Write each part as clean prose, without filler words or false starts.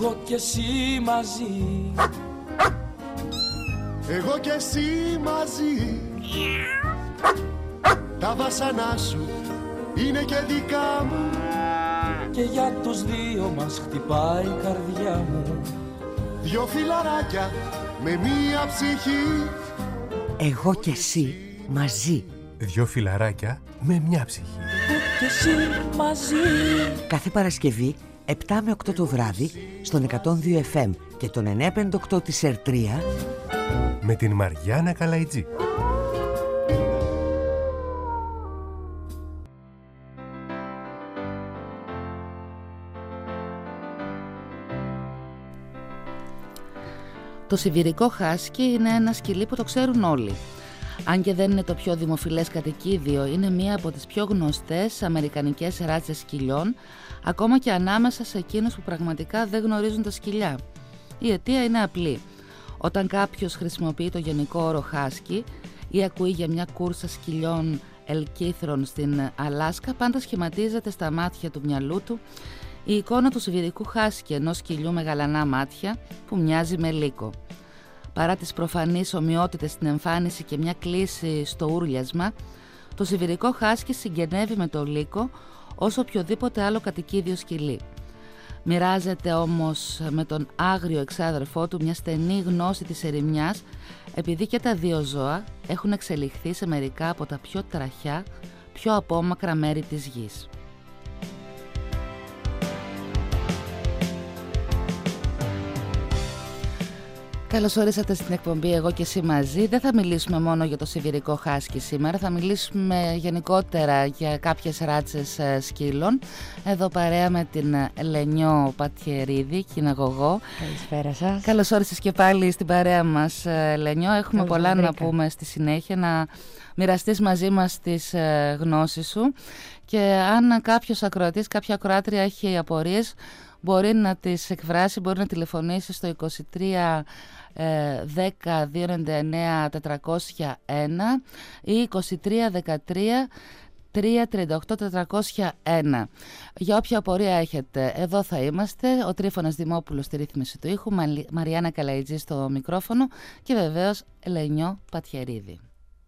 εγώ κι εσύ μαζί. Εγώ κι εσύ μαζί. Τα βάσανά σου είναι και δικά μου. Και για τους δύο μας χτυπάει η καρδιά μου. Δυο φιλαράκια με μία ψυχή. Εγώ κι εσύ μαζί. Δυο φιλαράκια με μια ψυχή. Εγώ κι εσύ μαζί. Κάθε Παρασκευή 7 με 8 το βράδυ στον 102 FM και τον 958 της ΕΡΤΡΙΑ με την Μαριάννα Καλαϊτζή. Το σιβηρικό χάσκι είναι ένα σκυλί που το ξέρουν όλοι. Αν και δεν είναι το πιο δημοφιλές κατοικίδιο, είναι μία από τις πιο γνωστές αμερικανικές ράτσες σκυλιών, ακόμα και ανάμεσα σε εκείνους που πραγματικά δεν γνωρίζουν τα σκυλιά. Η αιτία είναι απλή. Όταν κάποιος χρησιμοποιεί το γενικό όρο χάσκι ή ακούει για μια κούρσα σκυλιών ελκύθρων στην Αλάσκα, πάντα σχηματίζεται στα μάτια του μυαλού του η εικόνα του σιβηρικού χάσκι, ενός σκυλιού με γαλανά μάτια που μοιάζει με λύκο. Παρά τις προφανείς ομοιότητες στην εμφάνιση και μια κλίση στο ούρλιασμα, το σιβηρικό χάσκι συγγενεύει με το λύκο όσο οποιοδήποτε άλλο κατοικίδιο σκυλί. Μοιράζεται όμως με τον άγριο εξάδερφό του μια στενή γνώση της ερημιάς, επειδή και τα δύο ζώα έχουν εξελιχθεί σε μερικά από τα πιο τραχιά, πιο απόμακρα μέρη της γης. Καλώς ορίσατε στην εκπομπή «Εγώ και εσύ μαζί». Δεν θα μιλήσουμε μόνο για το σιβηρικό χάσκι σήμερα, θα μιλήσουμε γενικότερα για κάποιες ράτσες σκύλων. Εδώ παρέα με την Λενιό Πατιερίδη, κυναγωγό. Καλησπέρα σας. Καλώς όρισες και πάλι στην παρέα μας, Λενιό. Έχουμε πολλά να πούμε στη συνέχεια, να μοιραστείς μαζί μας τις γνώσεις σου. Και αν κάποιος ακροατής, κάποια ακροάτρια έχει απορίες, μπορεί να τις εκφράσει, μπορεί να τηλεφωνήσει στο 23 10 299 401 ή 23 13 338 401. Για όποια απορία έχετε, εδώ θα είμαστε. Ο Τρίφωνας Δημόπουλος στη ρύθμιση του ήχου, Μαριάννα Καλαϊτζή στο μικρόφωνο και βεβαίως Λενιό Πατιερίδη.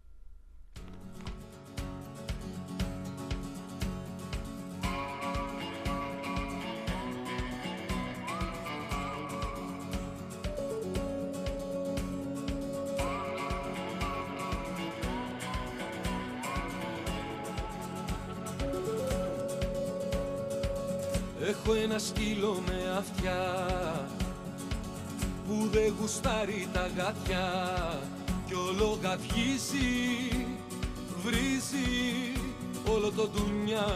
Έχω ένα σκύλο με αυτιά που δεν γουστάρει τα γάτια κι όλο γατιίζει, βρίζει όλο το ντουνιά.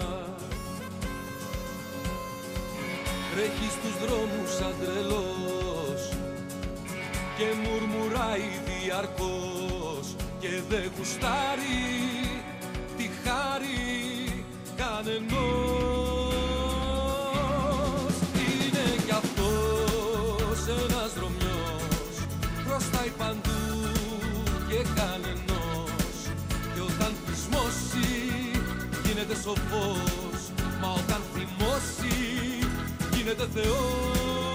Τρέχει στους δρόμους σαν τρελός και μουρμουράει διαρκώς και δεν γουστάρει τη χάρη κανενός. Ένας δρομιός χρωστάει παντού και κανενός. Και όταν φυσμώσει γίνεται σοφός, μα όταν θυμώσει γίνεται Θεός.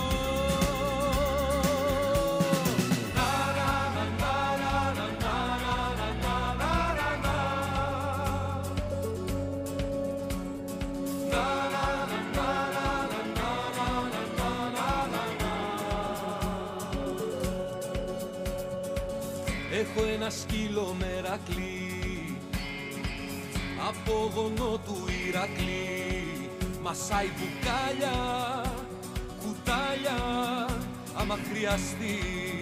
Έχω ένα σκύλο Μερακλή, απόγονο του Ηρακλή. Μασάει μπουκάλια, κουτάλια, άμα χρειαστεί.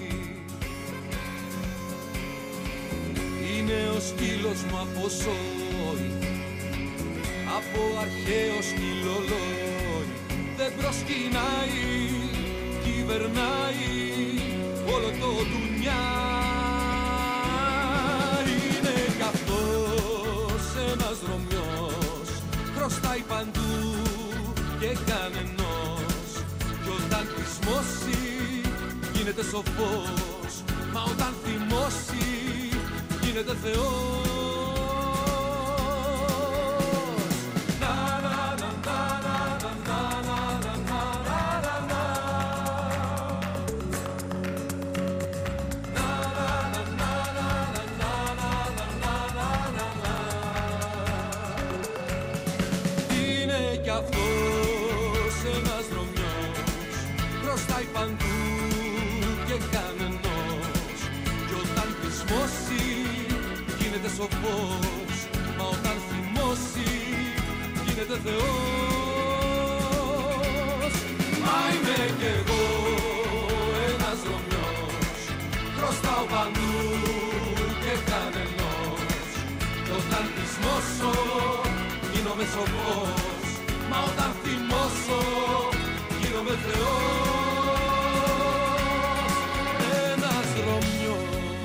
Είναι ο σκύλος μου από σόι, από αρχαίο σκυλολόι. Δεν προσκυνάει, κυβερνάει όλο το ντουνιά. Χρωστάει παντού και κανενός. Κι όταν πεισμώσει γίνεται σοφός, μα όταν θυμώσει γίνεται Θεός. Να, να, να, να, να, να, να, να, να, να, να, να. φως. Μα όταν θυμώσει γίνεται Θεός. Μα είμαι κι εγώ ένας Ρωμιός, χρωστάω παντού και κανενός. Κι όταν πεισμώσω γίνομαι σοφός. Μα όταν θυμώσω γίνομαι Θεός. Ένας Ρωμιός.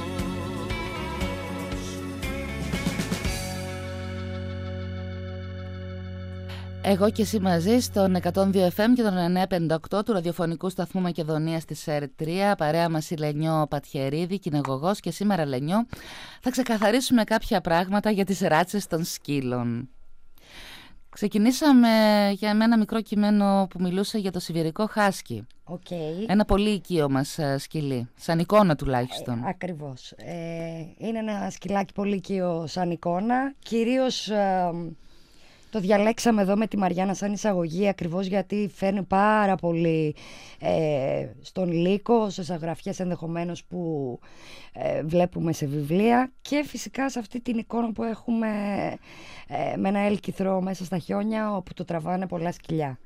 Εγώ και εσύ μαζί στον 102 FM και τον 958 του ραδιοφωνικού σταθμού Μακεδονίας της ΕΡΤ3. Παρέα μας η Λενιό Πατιερίδη, κυνηγωγός, και σήμερα, Λενιό, θα ξεκαθαρίσουμε κάποια πράγματα για τις ράτσες των σκύλων. Ξεκινήσαμε για ένα μικρό κείμενο που μιλούσε για το σιβηρικό χάσκι. Ένα πολύ οικείο μας σκυλί, σαν εικόνα τουλάχιστον. Ακριβώς. Είναι ένα σκυλάκι πολύ οικείο σαν εικόνα. Κυρίως το διαλέξαμε εδώ με τη Μαριάννα σαν εισαγωγή, ακριβώς γιατί φέρνει πάρα πολύ στον λύκο, σε ζωγραφιές ενδεχομένως που βλέπουμε σε βιβλία, και φυσικά σε αυτή την εικόνα που έχουμε με ένα έλκυθρο μέσα στα χιόνια όπου το τραβάνε πολλά σκυλιά.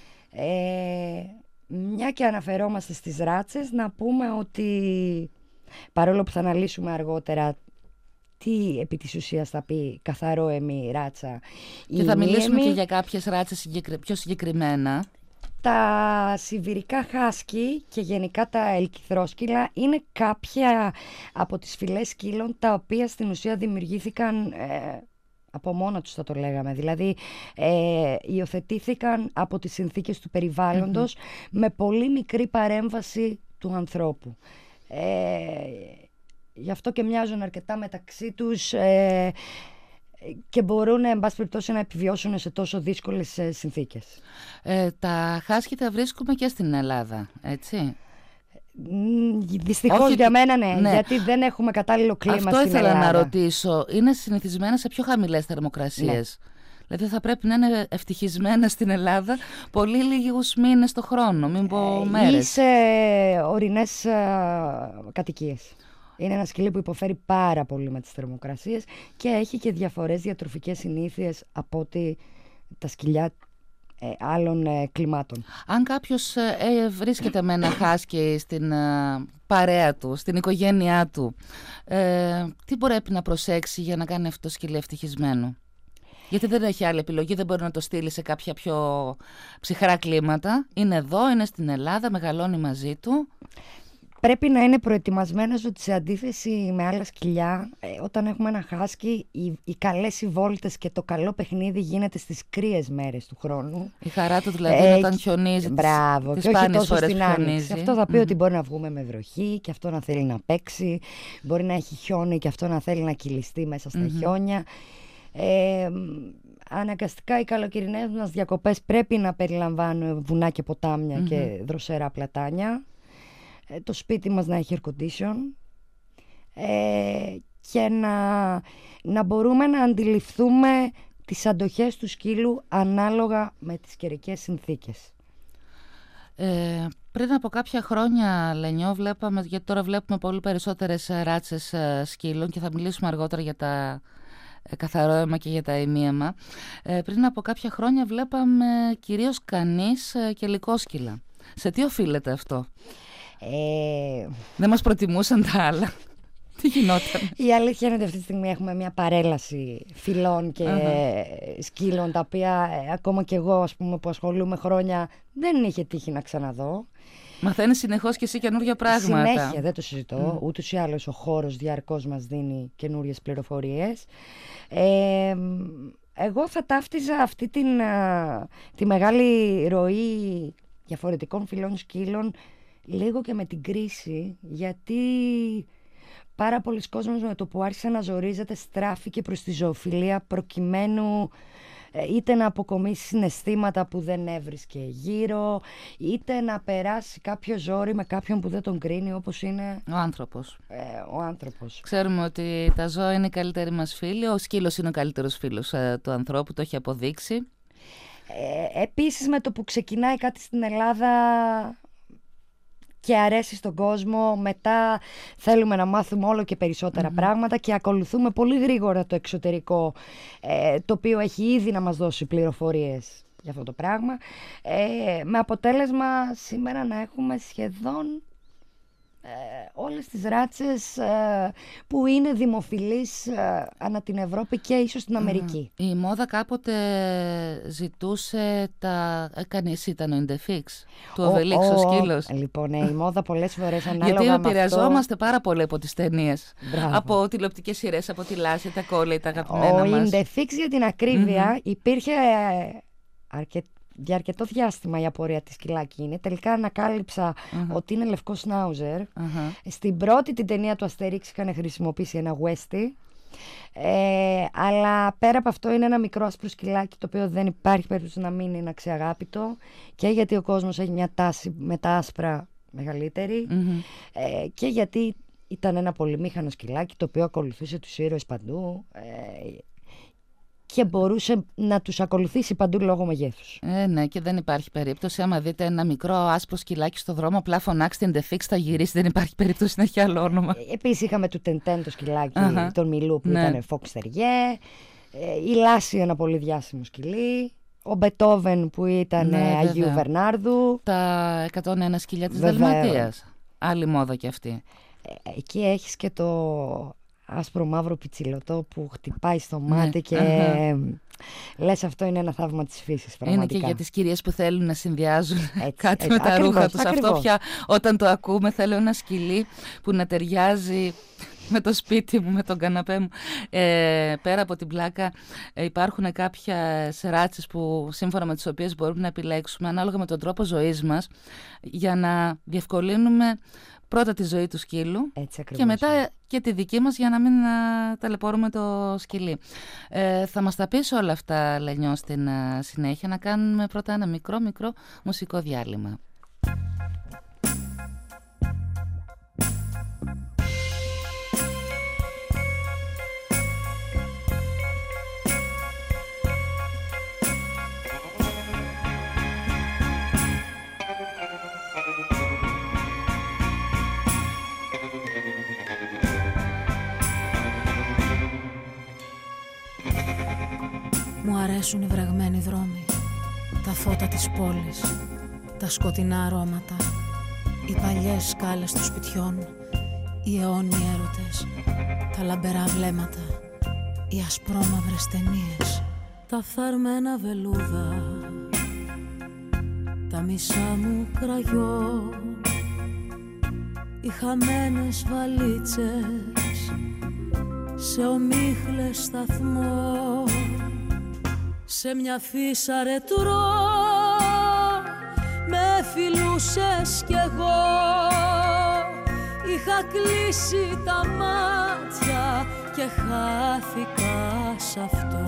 Μια και αναφερόμαστε στις ράτσες, να πούμε ότι παρόλο που θα αναλύσουμε αργότερα τι επί της ουσίας θα πει καθαρό εμι ράτσα, και θα μιλήσουμε και για κάποιες ράτσες πιο συγκεκριμένα. Τα σιβηρικά χάσκι και γενικά τα ελκυθρόσκυλα είναι κάποια από τις φυλές σκύλων τα οποία στην ουσία δημιουργήθηκαν από μόνα τους, θα το λέγαμε. Δηλαδή υιοθετήθηκαν από τις συνθήκες του περιβάλλοντος με πολύ μικρή παρέμβαση του ανθρώπου. Γι' αυτό και μοιάζουν αρκετά μεταξύ τους και μπορούν, εν πάση περιπτώσει, να επιβιώσουν σε τόσο δύσκολες συνθήκες. Τα χάσκι τα βρίσκουμε και στην Ελλάδα, έτσι? Δυστυχώς για μένα ναι, γιατί δεν έχουμε κατάλληλο κλίμα στην Ελλάδα. Αυτό ήθελα να ρωτήσω. Είναι συνηθισμένα σε πιο χαμηλές θερμοκρασίες. Ναι. Δηλαδή θα πρέπει να είναι ευτυχισμένα στην Ελλάδα πολύ λίγους μήνες το χρόνο, μην πω μέρες. Ή σε ορεινές κατοικίες. Είναι ένα σκυλί που υποφέρει πάρα πολύ με τις θερμοκρασίες και έχει και διαφορές διατροφικές συνήθειες από ότι τα σκυλιά άλλων κλιμάτων. Αν κάποιος βρίσκεται με ένα χάσκι στην παρέα του, στην οικογένειά του, τι πρέπει να προσέξει για να κάνει αυτό το σκυλί ευτυχισμένο? Γιατί δεν έχει άλλη επιλογή, δεν μπορεί να το στείλει σε κάποια πιο ψυχρά κλίματα. Είναι εδώ, είναι στην Ελλάδα, μεγαλώνει μαζί του. Πρέπει να είναι προετοιμασμένος ότι σε αντίθεση με άλλα σκυλιά, όταν έχουμε ένα χάσκι, οι καλές οι βόλτες και το καλό παιχνίδι γίνεται στις κρύες μέρες του χρόνου. Η χαρά του δηλαδή όταν χιονίζει. Μπράβο, τις και όχι τόσο φορές στην άνοιξη. Αυτό θα πει ότι μπορεί να βγούμε με βροχή και αυτό να θέλει να παίξει. Μπορεί να έχει χιόνι και αυτό να θέλει να κυλιστεί μέσα στα χιόνια. Αναγκαστικά οι καλοκαιρινές μας διακοπές πρέπει να περιλαμβάνουν βουνά και ποτάμια και δροσερά πλατάνια. Το σπίτι μας να έχει air condition και να μπορούμε να αντιληφθούμε τις αντοχές του σκύλου ανάλογα με τις καιρικές συνθήκες. Πριν από κάποια χρόνια, Λενιό, βλέπαμε, γιατί τώρα βλέπουμε πολύ περισσότερες ράτσες σκύλων και θα μιλήσουμε αργότερα για τα καθαρό αίμα και για τα ημίαιμα. Πριν από κάποια χρόνια βλέπαμε κυρίως κανείς και λυκόσκυλα. Σε τι οφείλεται αυτό? Δεν μας προτιμούσαν τα άλλα? Τι γινόταν? Η αλήθεια είναι ότι αυτή τη στιγμή έχουμε μια παρέλαση φυλών και σκύλων, τα οποία ακόμα και εγώ, ας πούμε, που ασχολούμαι χρόνια, δεν είχε τύχει να ξαναδώ. Μαθαίνεις συνεχώς και εσύ καινούργια πράγματα. Συνέχεια, δεν το συζητώ. Ούτως ή άλλως ο χώρος διαρκώς μας δίνει καινούριες πληροφορίες. Εγώ θα ταύτιζα αυτή τη μεγάλη ροή διαφορετικών φυλών σκύλων λίγο και με την κρίση, γιατί πάρα πολλοί κόσμος με το που άρχισε να ζορίζεται στράφηκε προς τη ζωοφιλία προκειμένου είτε να αποκομίσει συναισθήματα που δεν έβρισκε γύρω, είτε να περάσει κάποιο ζόρι με κάποιον που δεν τον κρίνει, όπως είναι ο άνθρωπος. Ξέρουμε ότι τα ζώα είναι οι καλύτεροι μας φίλοι. Ο σκύλος είναι ο καλύτερος φίλος του ανθρώπου, το έχει αποδείξει. Επίσης, με το που ξεκινάει κάτι στην Ελλάδα και αρέσει στον κόσμο. Μετά θέλουμε να μάθουμε όλο και περισσότερα πράγματα και ακολουθούμε πολύ γρήγορα το εξωτερικό, το οποίο έχει ήδη να μας δώσει πληροφορίες για αυτό το πράγμα. Με αποτέλεσμα σήμερα να έχουμε σχεδόν όλες τις ράτσες που είναι δημοφιλείς ανά την Ευρώπη και ίσως στην Αμερική. Η μόδα κάποτε ζητούσε έκανε εσύ, ήταν ο Indefix του Οβελίξ ο σκύλος. Λοιπόν, η μόδα πολλές φορές ανάλογα γιατί με επηρεαζόμαστε πάρα πολύ από τις ταινίες, από τηλεοπτικές σειρές, από τη Λάση, τα Κόλλη, τα αγαπημένα μας. Ο Indefix, για την ακρίβεια, υπήρχε για αρκετό διάστημα η απορία της σκυλάκι είναι. Τελικά ανακάλυψα ότι είναι λευκό σνάουζερ. Στην πρώτη την ταινία του Αστέριξ είχαν χρησιμοποιήσει ένα Westie. Αλλά πέρα από αυτό είναι ένα μικρό άσπρο σκυλάκι, το οποίο δεν υπάρχει περίπτωση να μην είναι αξιαγάπητο, και γιατί ο κόσμος έχει μια τάση με τα άσπρα μεγαλύτερη, και γιατί ήταν ένα πολυμήχανο σκυλάκι το οποίο ακολουθούσε τους ήρωες παντού και μπορούσε να τους ακολουθήσει παντού λόγω μεγέθους. Ναι, και δεν υπάρχει περίπτωση. Άμα δείτε ένα μικρό άσπρο σκυλάκι στο δρόμο, απλά φωνάξτε Indefix, θα γυρίσει. Δεν υπάρχει περίπτωση να έχει άλλο όνομα. Επίσης είχαμε του Τεντέν το σκυλάκι, τον Μιλού, που ήταν Fox Terrier. Η Λάση, ένα πολύ διάσημο σκυλί. Ο Μπετόβεν, που ήταν Αγίου Βερνάρδου. Τα 101 σκυλιά της Δαλματίας. Άλλη μόδα κι αυτή. Εκεί έχεις και το άσπρο μαύρο πιτσιλωτό που χτυπάει στο μάτι και λες, αυτό είναι ένα θαύμα της φύσης, πραγματικά. Είναι και για τις κυρίες που θέλουν να συνδυάζουν κάτι με τα ρούχα τους. Αυτό πια όταν το ακούμε, θέλω ένα σκυλί που να ταιριάζει με το σπίτι μου, με τον καναπέ μου. Πέρα από την πλάκα, υπάρχουν κάποιες ράτσες που σύμφωνα με τις οποίες μπορούμε να επιλέξουμε ανάλογα με τον τρόπο ζωής μας, για να διευκολύνουμε πρώτα τη ζωή του σκύλου και μετά και τη δική μας, για να μην ταλαιπωρούμε το σκυλί. Θα μας τα πεις όλα αυτά, Λενιό, στην συνέχεια. Να κάνουμε πρώτα ένα μικρό μουσικό διάλειμμα. Μου αρέσουν οι βρεγμένοι δρόμοι, τα φώτα της πόλης, τα σκοτεινά αρώματα, οι παλιές σκάλες των σπιτιών, οι αιώνιοι έρωτες, τα λαμπερά βλέμματα, οι ασπρόμαυρες ταινίες, τα φθαρμένα βελούδα, τα μισά μου κραγιό, οι χαμένες βαλίτσες σε ομίχλες σταθμό, σε μια φύσα ρετρό με φιλούσες κι εγώ. Είχα κλείσει τα μάτια και χάθηκα σ' αυτό.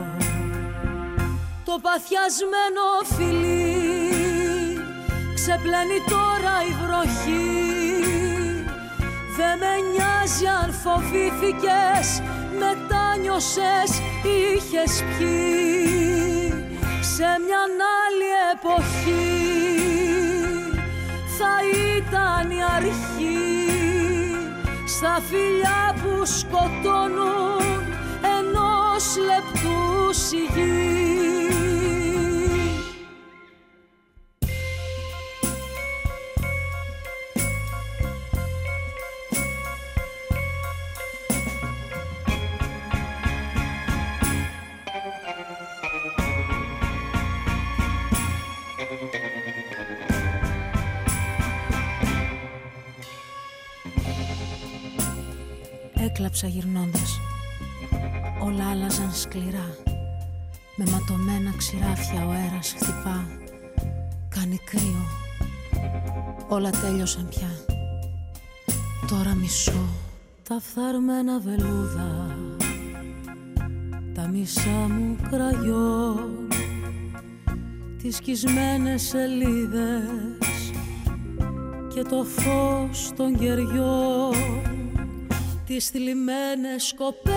Το παθιασμένο φιλί ξεπλένει τώρα η βροχή. Δε με νοιάζει αν φοβήθηκες, μετάνιωσες, είχες πιει σε μια άλλη εποχή. Θα ήταν η αρχή στα φιλιά που σκοτώνουν ενός λεπτού σιγή. Έκλαψα γυρνώντας. Όλα άλλαζαν σκληρά. Με ματωμένα ξηράφια ο αέρας χτυπά. Κάνει κρύο. Όλα τέλειωσαν πια. Τώρα μισώ. Τα φθαρμένα βελούδα, τα μισά μου κραγιό, τις σκισμένες σελίδες και το φως των κεριών, τις θλιμμένες κοπέλες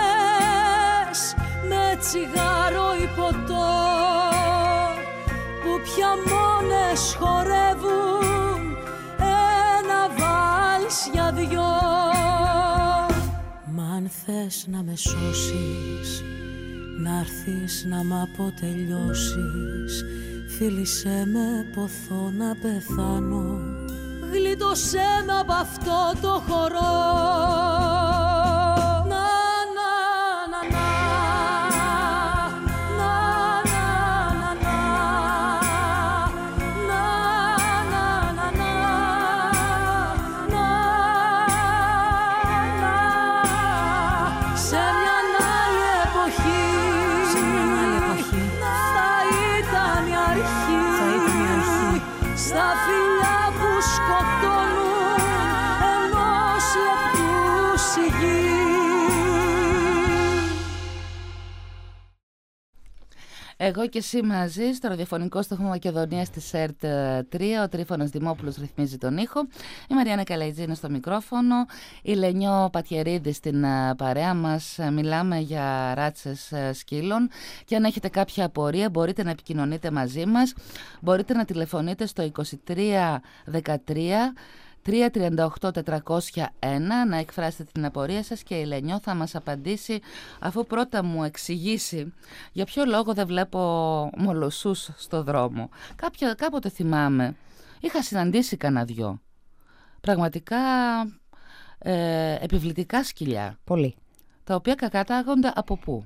με τσιγάρο ή ποτό που πια μόνες χορεύουν Αν θες να με σώσεις, να'ρθεις να μ' αποτελειώσεις, φίλησέ με, ποθώ να πεθάνω, γλίτωσέ με απ' αυτό το χορό. Εγώ και εσύ μαζί στο ραδιοφωνικό σταθμό Μακεδονίας της ΕΡΤ 3. Ο Τρίφωνας Δημόπουλος ρυθμίζει τον ήχο. Η Μαριάννα Καλαϊτζή είναι στο μικρόφωνο. Η Λενιό Πατιερίδη στην παρέα μας. Μιλάμε για ράτσες σκύλων. Και αν έχετε κάποια απορία μπορείτε να επικοινωνείτε μαζί μας. Μπορείτε να τηλεφωνείτε στο 2313 338-401 να εκφράσετε την απορία σας και η Λενιό θα μας απαντήσει, αφού πρώτα μου εξηγήσει για ποιο λόγο δεν βλέπω μολοσσούς στο δρόμο. Κάποτε θυμάμαι, είχα συναντήσει κανένα δυο πραγματικά επιβλητικά σκυλιά. Πολύ. Τα οποία κατάγονται από πού?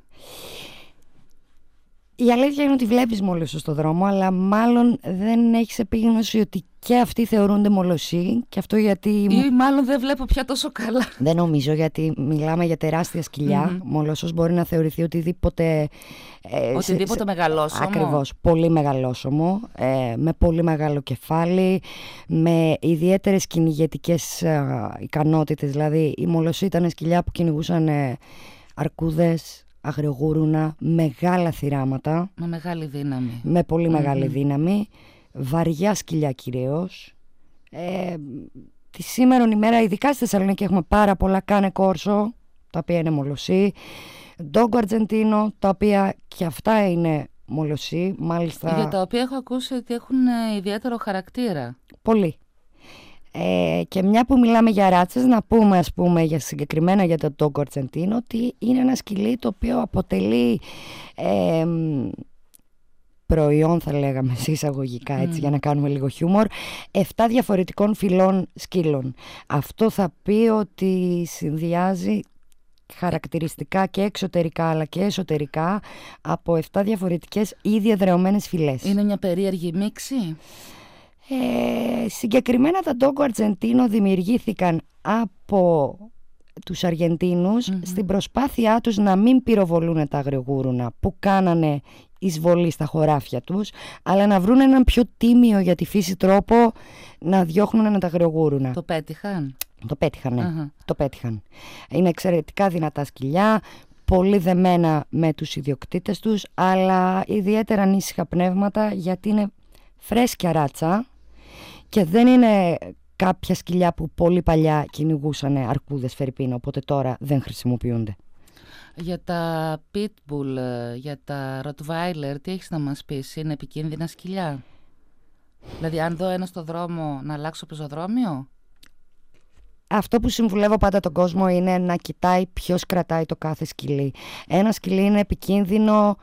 Η αλήθεια είναι ότι βλέπεις μολοσσό στο δρόμο, αλλά μάλλον δεν έχεις επίγνωση ότι και αυτοί θεωρούνται μολοσσοί. Και αυτό γιατί. Ή μάλλον δεν βλέπω πια τόσο καλά. Δεν νομίζω, γιατί μιλάμε για τεράστια σκυλιά. Μολοσσός μπορεί να θεωρηθεί οτιδήποτε. Οτιδήποτε μεγαλόσωμο. Ακριβώς. Πολύ μεγαλόσωμο. Με πολύ μεγάλο κεφάλι. Με ιδιαίτερες κυνηγετικές ικανότητες. Δηλαδή, οι μολοσσοί ήταν σκυλιά που κυνηγούσαν αρκούδες, αγριογούρουνα, μεγάλα θυράματα. Με μεγάλη δύναμη. Με πολύ μεγάλη δύναμη. Βαριά σκυλιά κυρίως. Τη σήμερον ημέρα, ειδικά στη Θεσσαλονίκη, έχουμε πάρα πολλά κάνε κόρσο, τα οποία είναι μολοσσοί. Ντόγκο Αρτζεντίνο, τα οποία και αυτά είναι μολοσσοί. Μάλιστα. Για τα οποία έχω ακούσει ότι έχουν ιδιαίτερο χαρακτήρα. Πολύ. Και μια που μιλάμε για ράτσες, να πούμε συγκεκριμένα για το Ντόγκο Αρτζεντίνο ότι είναι ένα σκυλί το οποίο αποτελεί προϊόν, θα λέγαμε σε εισαγωγικά, έτσι, για να κάνουμε λίγο χιούμορ, 7 διαφορετικών φυλών σκύλων. Αυτό θα πει ότι συνδυάζει χαρακτηριστικά και εξωτερικά αλλά και εσωτερικά από 7 διαφορετικές ήδη εδραιωμένες φυλές. Είναι μια περίεργη μίξη. Συγκεκριμένα τα Ντόγκο Αρτζεντίνο δημιουργήθηκαν από τους Αργεντίνους στην προσπάθειά τους να μην πυροβολούν τα αγριογούρουνα που κάνανε εισβολή στα χωράφια τους, αλλά να βρουν έναν πιο τίμιο για τη φύση τρόπο να διώχνουν τα αγριογούρουνα. Το πέτυχαν? Το πέτυχαν, ναι. Το πέτυχαν. Είναι εξαιρετικά δυνατά σκυλιά, πολύ δεμένα με τους ιδιοκτήτες τους, αλλά ιδιαίτερα ανήσυχα πνεύματα, γιατί είναι φρέσκια ράτσα και δεν είναι κάποια σκυλιά που πολύ παλιά κυνηγούσαν αρκούδες φερρυπίν, οπότε τώρα δεν χρησιμοποιούνται. Για τα Pitbull, για τα Rottweiler, τι έχεις να μας πεις? Είναι επικίνδυνα σκυλιά? Δηλαδή αν δω ένα στο δρόμο να αλλάξω πεζοδρόμιο? Αυτό που συμβουλεύω πάντα τον κόσμο είναι να κοιτάει ποιος κρατάει το κάθε σκυλί. Ένα σκυλί είναι επικίνδυνο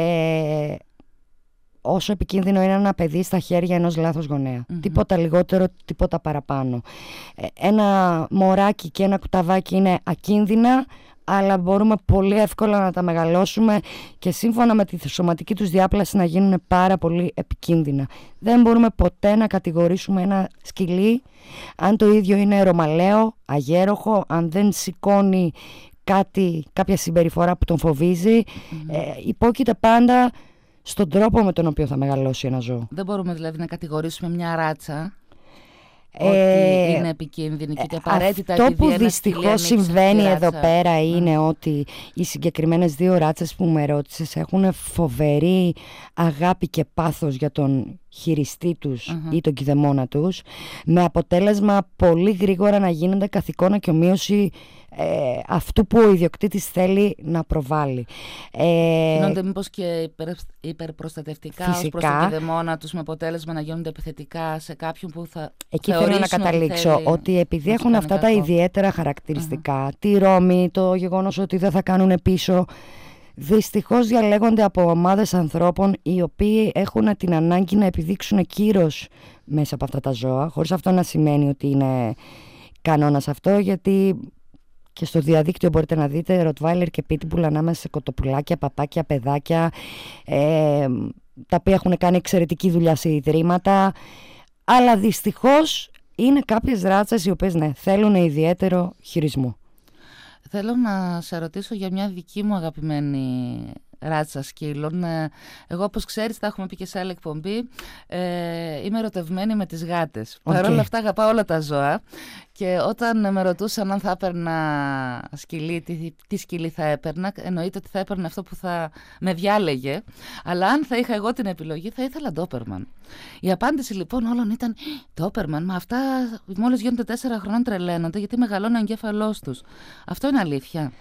όσο επικίνδυνο είναι ένα παιδί στα χέρια ενός λάθος γονέα. Τίποτα λιγότερο, τίποτα παραπάνω. Ένα μωράκι και ένα κουταβάκι είναι ακίνδυνα, αλλά μπορούμε πολύ εύκολα να τα μεγαλώσουμε και σύμφωνα με τη σωματική τους διάπλαση να γίνουν πάρα πολύ επικίνδυνα. Δεν μπορούμε ποτέ να κατηγορήσουμε ένα σκυλί αν το ίδιο είναι ρωμαλαίο, αγέροχο, αν δεν σηκώνει κάποια συμπεριφορά που τον φοβίζει. Υπόκειται πάντα στον τρόπο με τον οποίο θα μεγαλώσει ένα ζώο. Δεν μπορούμε δηλαδή να κατηγορήσουμε μια ράτσα ότι είναι επικίνδυνη και απαραίτητα. Αυτό που δυστυχώς συμβαίνει εδώ πέρα είναι ότι οι συγκεκριμένες 2 ράτσες που με ρώτησες έχουν φοβερή αγάπη και πάθος για τον χειριστή τους ή τον κηδεμόνα τους, με αποτέλεσμα πολύ γρήγορα να γίνονται καθ' εικόνα και ομοίωση αυτού που ο ιδιοκτήτης θέλει να προβάλλει. Γίνονται μήπως και υπερπροστατευτικά ως προς τον κηδεμόνα τους, με αποτέλεσμα να γίνονται επιθετικά σε κάποιον που θα εκεί θέλω να καταλήξω ότι επειδή έχουν αυτά τα ιδιαίτερα χαρακτηριστικά, τη Ρώμη, το γεγονός ότι δεν θα κάνουν πίσω, δυστυχώς διαλέγονται από ομάδες ανθρώπων οι οποίοι έχουν την ανάγκη να επιδείξουν κύρος μέσα από αυτά τα ζώα, χωρίς αυτό να σημαίνει ότι είναι κανόνας αυτό, γιατί και στο διαδίκτυο μπορείτε να δείτε Rottweiler και Pitbull ανάμεσα σε κοτοπουλάκια, παπάκια, παιδάκια, τα οποία έχουν κάνει εξαιρετική δουλειά σε ιδρύματα, αλλά δυστυχώς είναι κάποιες ράτσες οι οποίες θέλουν ιδιαίτερο χειρισμό. Θέλω να σε ρωτήσω για μια δική μου αγαπημένη ράτσα σκύλων. Εγώ, όπως ξέρεις, τα έχουμε πει και σε άλλη εκπομπή, είμαι ερωτευμένη με τις γάτες. Παρ' όλα αυτά αγαπάω όλα τα ζώα και όταν με ρωτούσαν αν θα έπαιρνα σκυλί, τι σκυλί θα έπαιρνα, εννοείται ότι θα έπαιρνα αυτό που θα με διάλεγε, αλλά αν θα είχα εγώ την επιλογή θα ήθελα Ντόπερμαν. Η απάντηση λοιπόν όλων ήταν Ντόπερμαν, μα αυτά μόλις γίνονται 4 χρόνια τρελαίνονται γιατί μεγαλώνει ο εγκέφαλός τους. Αυτό είναι αλήθεια?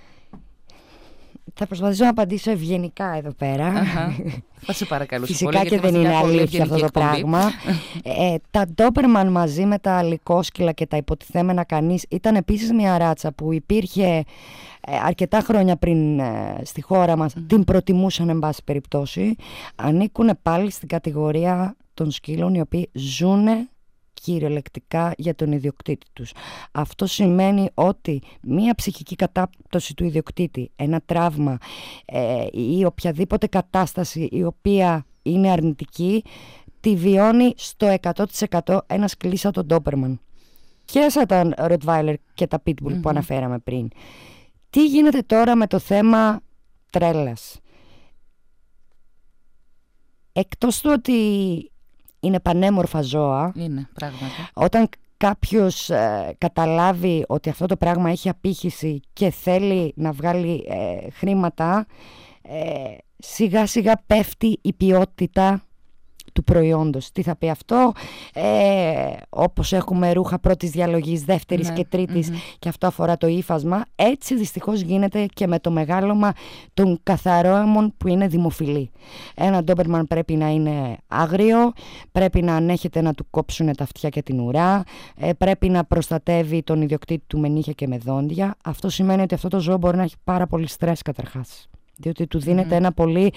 Θα προσπαθήσω να απαντήσω ευγενικά εδώ πέρα. Θα σε παρακαλώ. Φυσικά και δεν είναι αλήθεια αυτό το πράγμα. Τα Ντόπερμαν μαζί με τα λυκόσκυλα και τα υποτιθέμενα κανείς ήταν επίσης μια ράτσα που υπήρχε αρκετά χρόνια πριν στη χώρα μας. Την προτιμούσαν εν πάση περιπτώσει. Ανήκουν πάλι στην κατηγορία των σκύλων οι οποίοι ζουνε κυριολεκτικά για τον ιδιοκτήτη τους. Αυτό σημαίνει ότι μία ψυχική κατάπτωση του ιδιοκτήτη, ένα τραύμα ή οποιαδήποτε κατάσταση η οποία είναι αρνητική, τη βιώνει στο 100% ένα σκυλί σαν τον Ντόπερμαν. Και σαν τα Rottweiler και τα Pitbull που αναφέραμε πριν. Τι γίνεται τώρα με το θέμα τρέλας? Εκτός του ότι είναι πανέμορφα ζώα. Είναι, πράγματι. Όταν κάποιος καταλάβει ότι αυτό το πράγμα έχει απήχηση και θέλει να βγάλει χρήματα, σιγά σιγά πέφτει η ποιότητα του προϊόντος. Τι θα πει αυτό? Όπως έχουμε ρούχα πρώτης διαλογής, δεύτερης και τρίτης, και αυτό αφορά το ύφασμα, έτσι δυστυχώς γίνεται και με το μεγάλωμα των καθαρόαιμων που είναι δημοφιλή. Ένα Ντόπερμαν πρέπει να είναι άγριο, πρέπει να ανέχεται να του κόψουν τα αυτιά και την ουρά, πρέπει να προστατεύει τον ιδιοκτήτη του με νύχια και με δόντια. Αυτό σημαίνει ότι αυτό το ζώο μπορεί να έχει πάρα πολύ στρες καταρχάς, διότι του δίνεται ένα πολύ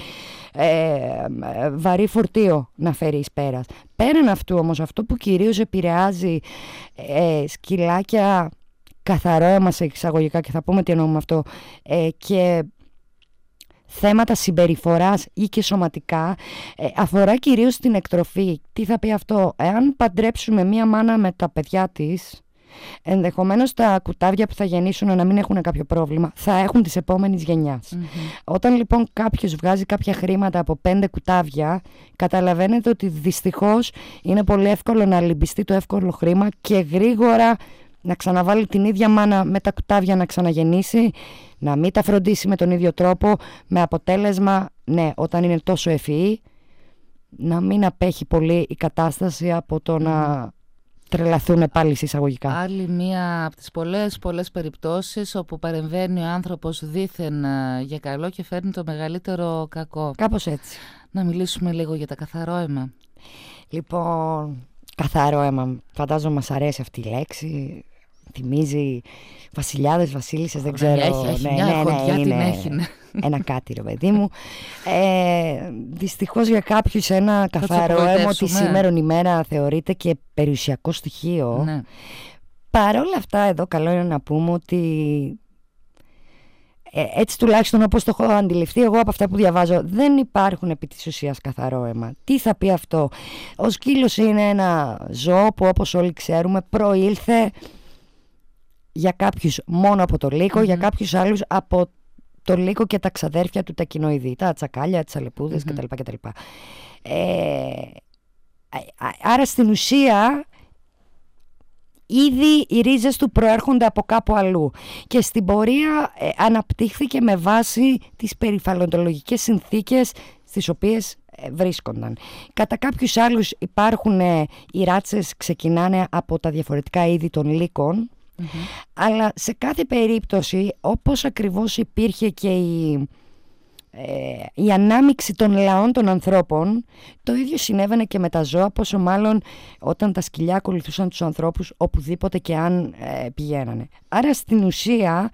βαρύ φορτίο να φέρει εις πέρας. Πέραν αυτού όμως, αυτό που κυρίως επηρεάζει σκυλάκια καθαρόαιμα σε εισαγωγικά, και θα πούμε τι εννοούμε αυτό, και θέματα συμπεριφοράς ή και σωματικά, αφορά κυρίως την εκτροφή. Τι θα πει αυτό? Εάν παντρέψουμε μία μάνα με τα παιδιά της, ενδεχομένως τα κουτάβια που θα γεννήσουν να μην έχουν κάποιο πρόβλημα, θα έχουν της επόμενης γενιάς. Όταν λοιπόν κάποιος βγάζει κάποια χρήματα από 5 κουτάβια, καταλαβαίνετε ότι δυστυχώς είναι πολύ εύκολο να λυμπιστεί το εύκολο χρήμα και γρήγορα να ξαναβάλει την ίδια μάνα με τα κουτάβια να ξαναγεννήσει, να μην τα φροντίσει με τον ίδιο τρόπο, με αποτέλεσμα, όταν είναι τόσο ευφυή, να μην απέχει πολύ η κατάσταση από το να τρελαθούν πάλι εισαγωγικά. Άλλη μία από τις πολλές περιπτώσεις όπου παρεμβαίνει ο άνθρωπος δήθεν για καλό και φέρνει το μεγαλύτερο κακό. Κάπως έτσι. Να μιλήσουμε λίγο για τα καθαρόαιμα. Λοιπόν, καθαρόαιμα, φαντάζομαι μας αρέσει αυτή η λέξη. Θυμίζει βασιλιάδες, βασίλισσες, δεν ξέρω. Έχει μια χοντιά την έχει. Ένα κάτι, ρε παιδί μου. Δυστυχώς για κάποιους ένα καθαρόαιμο τη σήμερον ημέρα θεωρείται και περιουσιακό στοιχείο. Ναι. Παρ' όλα αυτά, εδώ καλό είναι να πούμε ότι έτσι τουλάχιστον όπως το έχω αντιληφθεί εγώ από αυτά που διαβάζω, δεν υπάρχουν επί της ουσίας καθαρόαιμα. Τι θα πει αυτό? Ο σκύλος είναι ένα ζώο που, όπως όλοι ξέρουμε, προήλθε για κάποιους μόνο από το λύκο, για κάποιους άλλους από το λύκο και τα ξαδέρφια του τα κοινοειδή, τα τσακάλια, τις αλεπούδες κτλ. Άρα στην ουσία ήδη οι ρίζες του προέρχονται από κάπου αλλού και στην πορεία αναπτύχθηκε με βάση τις περιβαλλοντολογικές συνθήκες στις οποίες βρίσκονταν. Κατά κάποιους άλλους υπάρχουν οι ράτσες, ξεκινάνε από τα διαφορετικά είδη των λύκων, Αλλά σε κάθε περίπτωση, όπως ακριβώς υπήρχε και η ανάμειξη των λαών των ανθρώπων, το ίδιο συνέβαινε και με τα ζώα, πόσο μάλλον όταν τα σκυλιά ακολουθούσαν τους ανθρώπους οπουδήποτε και αν πηγαίνανε. Άρα στην ουσία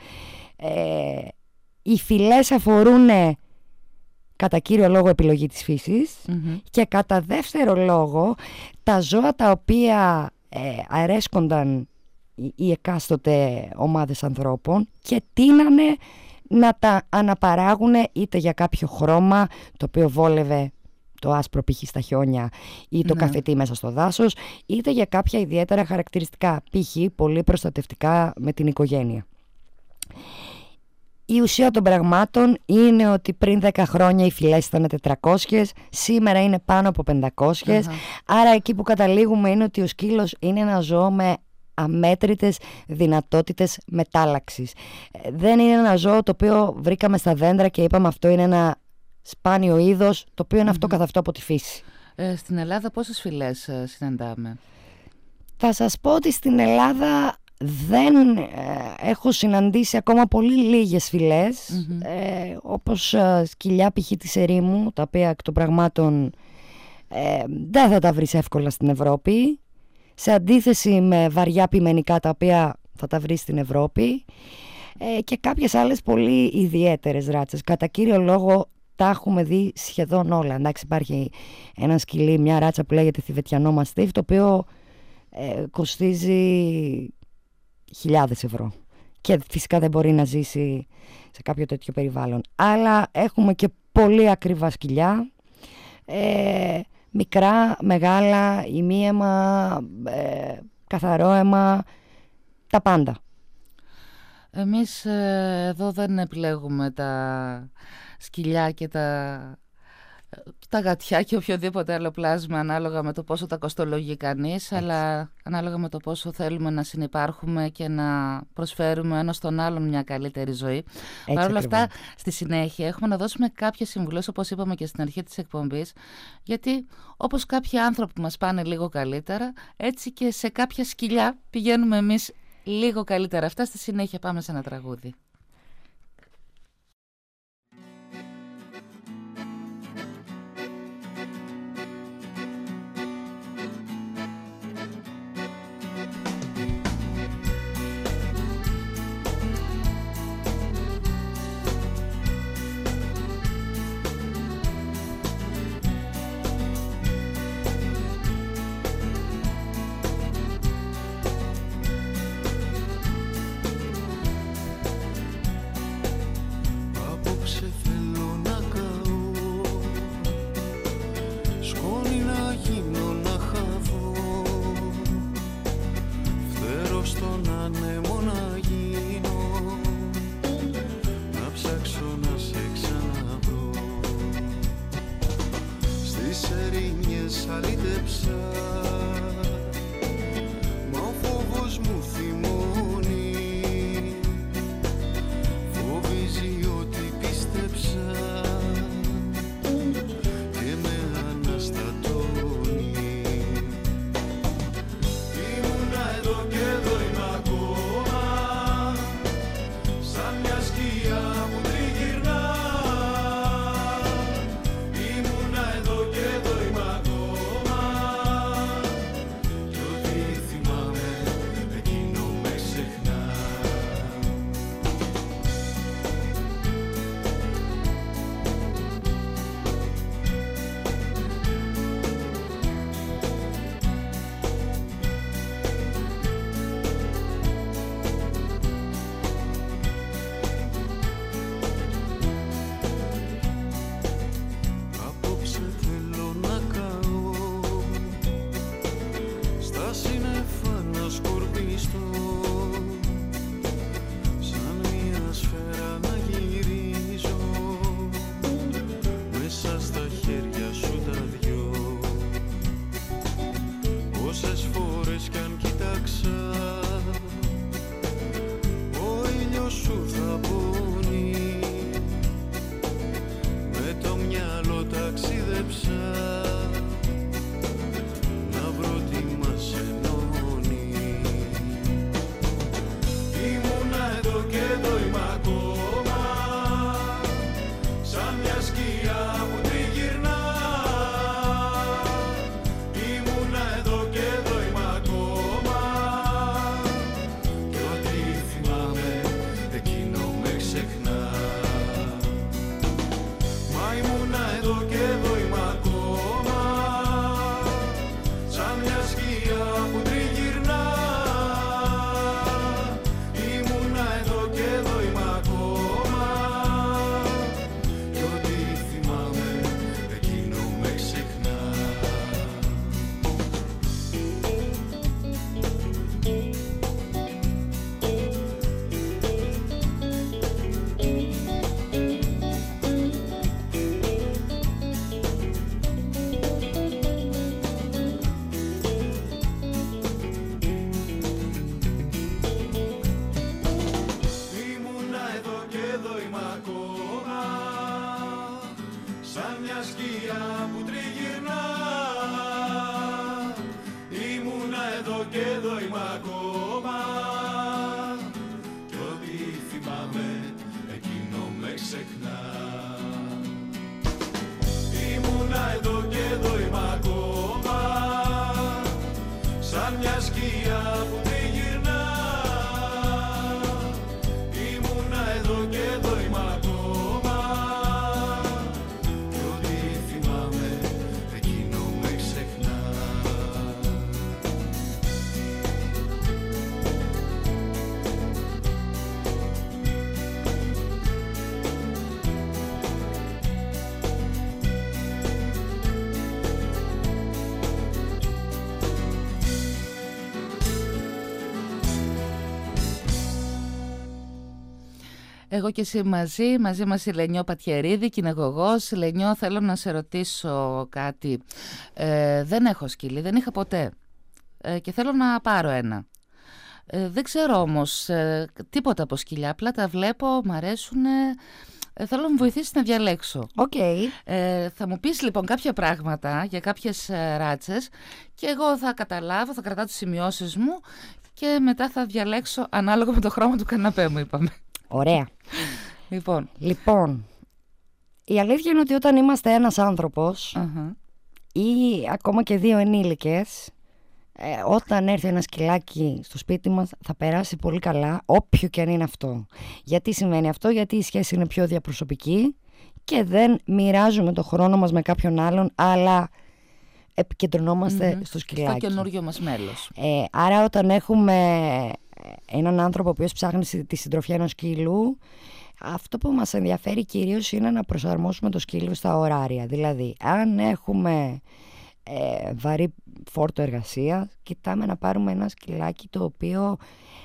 οι φυλές αφορούν κατά κύριο λόγο επιλογή της φύσης και κατά δεύτερο λόγο τα ζώα τα οποία αρέσκονταν οι εκάστοτε ομάδες ανθρώπων και τείνανε να τα αναπαράγουν είτε για κάποιο χρώμα το οποίο βόλευε το άσπρο π.χ. στα χιόνια ή το καφετί μέσα στο δάσος, είτε για κάποια ιδιαίτερα χαρακτηριστικά, π.χ. πολύ προστατευτικά με την οικογένεια. Η ουσία των πραγμάτων είναι ότι πριν 10 χρόνια οι φυλές ήταν 400, σήμερα είναι πάνω από 500, άρα εκεί που καταλήγουμε είναι ότι ο σκύλος είναι ένα ζώο με αμέτρητες δυνατότητες μετάλλαξης. Δεν είναι ένα ζώο το οποίο βρήκαμε στα δέντρα και είπαμε αυτό είναι ένα σπάνιο είδος το οποίο είναι αυτό καθ' αυτό από τη φύση. Στην Ελλάδα πόσες φυλές συναντάμε? Θα σας πω ότι στην Ελλάδα δεν έχω συναντήσει ακόμα πολύ λίγες φυλές, όπως σκυλιά π.χ. της ερήμου, τα οποία εκ των πραγμάτων δεν θα τα βρεις εύκολα στην Ευρώπη, σε αντίθεση με βαριά πειμενικά τα οποία θα τα βρεις στην Ευρώπη, και κάποιες άλλες πολύ ιδιαίτερες ράτσες. Κατά κύριο λόγο τα έχουμε δει σχεδόν όλα. Εντάξει, υπάρχει ένα σκυλί, μια ράτσα που λέγεται θηβετιανό μαστίφ, το οποίο κοστίζει 1.000 ευρώ και φυσικά δεν μπορεί να ζήσει σε κάποιο τέτοιο περιβάλλον. Αλλά έχουμε και πολύ ακριβά σκυλιά, μικρά, μεγάλα, ημίαιμα, καθαρό αίμα, τα πάντα. Εμείς εδώ δεν επιλέγουμε τα σκυλιά και τα γατιά και οποιοδήποτε άλλο πλάσμα ανάλογα με το πόσο τα κοστολογεί κανείς, αλλά ανάλογα με το πόσο θέλουμε να συνυπάρχουμε και να προσφέρουμε ένας στον άλλον μια καλύτερη ζωή. Παρ' όλα αυτά, στη συνέχεια έχουμε να δώσουμε κάποιες συμβουλές, όπως είπαμε και στην αρχή της εκπομπής, γιατί όπως κάποιοι άνθρωποι μας πάνε λίγο καλύτερα, έτσι και σε κάποια σκυλιά πηγαίνουμε εμείς λίγο καλύτερα. Αυτά στη συνέχεια. Πάμε σε ένα τραγούδι. εδώ και εδώ είμαι ακόμα, σαν μια σκιά που τριγυρνά. Ήμουνα εδώ και εδώ είμαι ακόμα, κι ό,τι θυμάμαι εκείνο με ξεχνά. Σαν μια σκιά που τριγυρνά. Ήμουνα εδώ και εδώ είμαι ακόμα, κι ό,τι θυμάμαι εκείνο με ξεχνά. Ήμουνα εδώ και εδώ είμαι ακόμα, σαν μια σκιά που τριγυρνά. Ήμουνα εδώ και εδώ είμαι ακόμα, κι ό,τι θυμάμαι εκείνο με ξεχνά. Εγώ και εσύ μαζί μας η Λενιό Πατιερίδη, κυνηγωγός. Λενιό, θέλω να σε ρωτήσω κάτι. Δεν έχω σκύλι, δεν είχα ποτέ και θέλω να πάρω ένα. Δεν ξέρω όμως τίποτα από σκυλιά, απλά τα βλέπω, μ' αρέσουν. Θέλω να μου βοηθήσεις να διαλέξω. Okay. Θα μου πεις λοιπόν κάποια πράγματα για κάποιες ράτσες και εγώ θα καταλάβω, θα κρατάω τις σημειώσεις μου και μετά θα διαλέξω ανάλογα με το χρώμα του καναπέ μου, είπαμε. Ωραία. Λοιπόν, η αλήθεια είναι ότι όταν είμαστε ένας άνθρωπος ή ακόμα και δύο ενήλικες, όταν έρθει ένα σκυλάκι στο σπίτι μας θα περάσει πολύ καλά, όποιο και αν είναι αυτό. Γιατί σημαίνει αυτό? Γιατί η σχέση είναι πιο διαπροσωπική και δεν μοιράζουμε το χρόνο μας με κάποιον άλλον, αλλά επικεντρωνόμαστε στο σκυλάκι. Στο καινούριο μας μέλος. Άρα όταν έχουμε έναν άνθρωπο ο οποίος ψάχνει τη συντροφιά ενός σκύλου, αυτό που μας ενδιαφέρει κυρίως είναι να προσαρμόσουμε το σκύλο στα ωράρια. Δηλαδή, αν έχουμε βαρύ φόρτο εργασία, κοιτάμε να πάρουμε ένα σκυλάκι το οποίο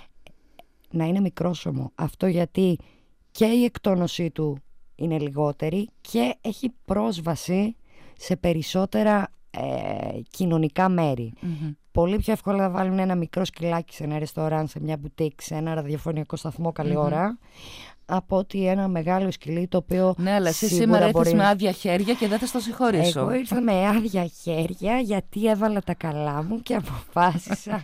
να είναι μικρόσωμο. Αυτό γιατί και η εκτόνωσή του είναι λιγότερη και έχει πρόσβαση σε περισσότερα κοινωνικά μέρη. Πολύ πιο εύκολα θα βάλουν ένα μικρό σκυλάκι σε ένα ρεστοράν, σε μια μπουτίκ, σε ένα ραδιοφωνικό σταθμό καλή ώρα, από ότι ένα μεγάλο σκυλί το οποίο. Ναι, αλλά εσύ σήμερα ήρθες με άδεια χέρια και δεν θα στο συγχωρήσω. Εγώ ήρθα με άδεια χέρια γιατί έβαλα τα καλά μου και αποφάσισα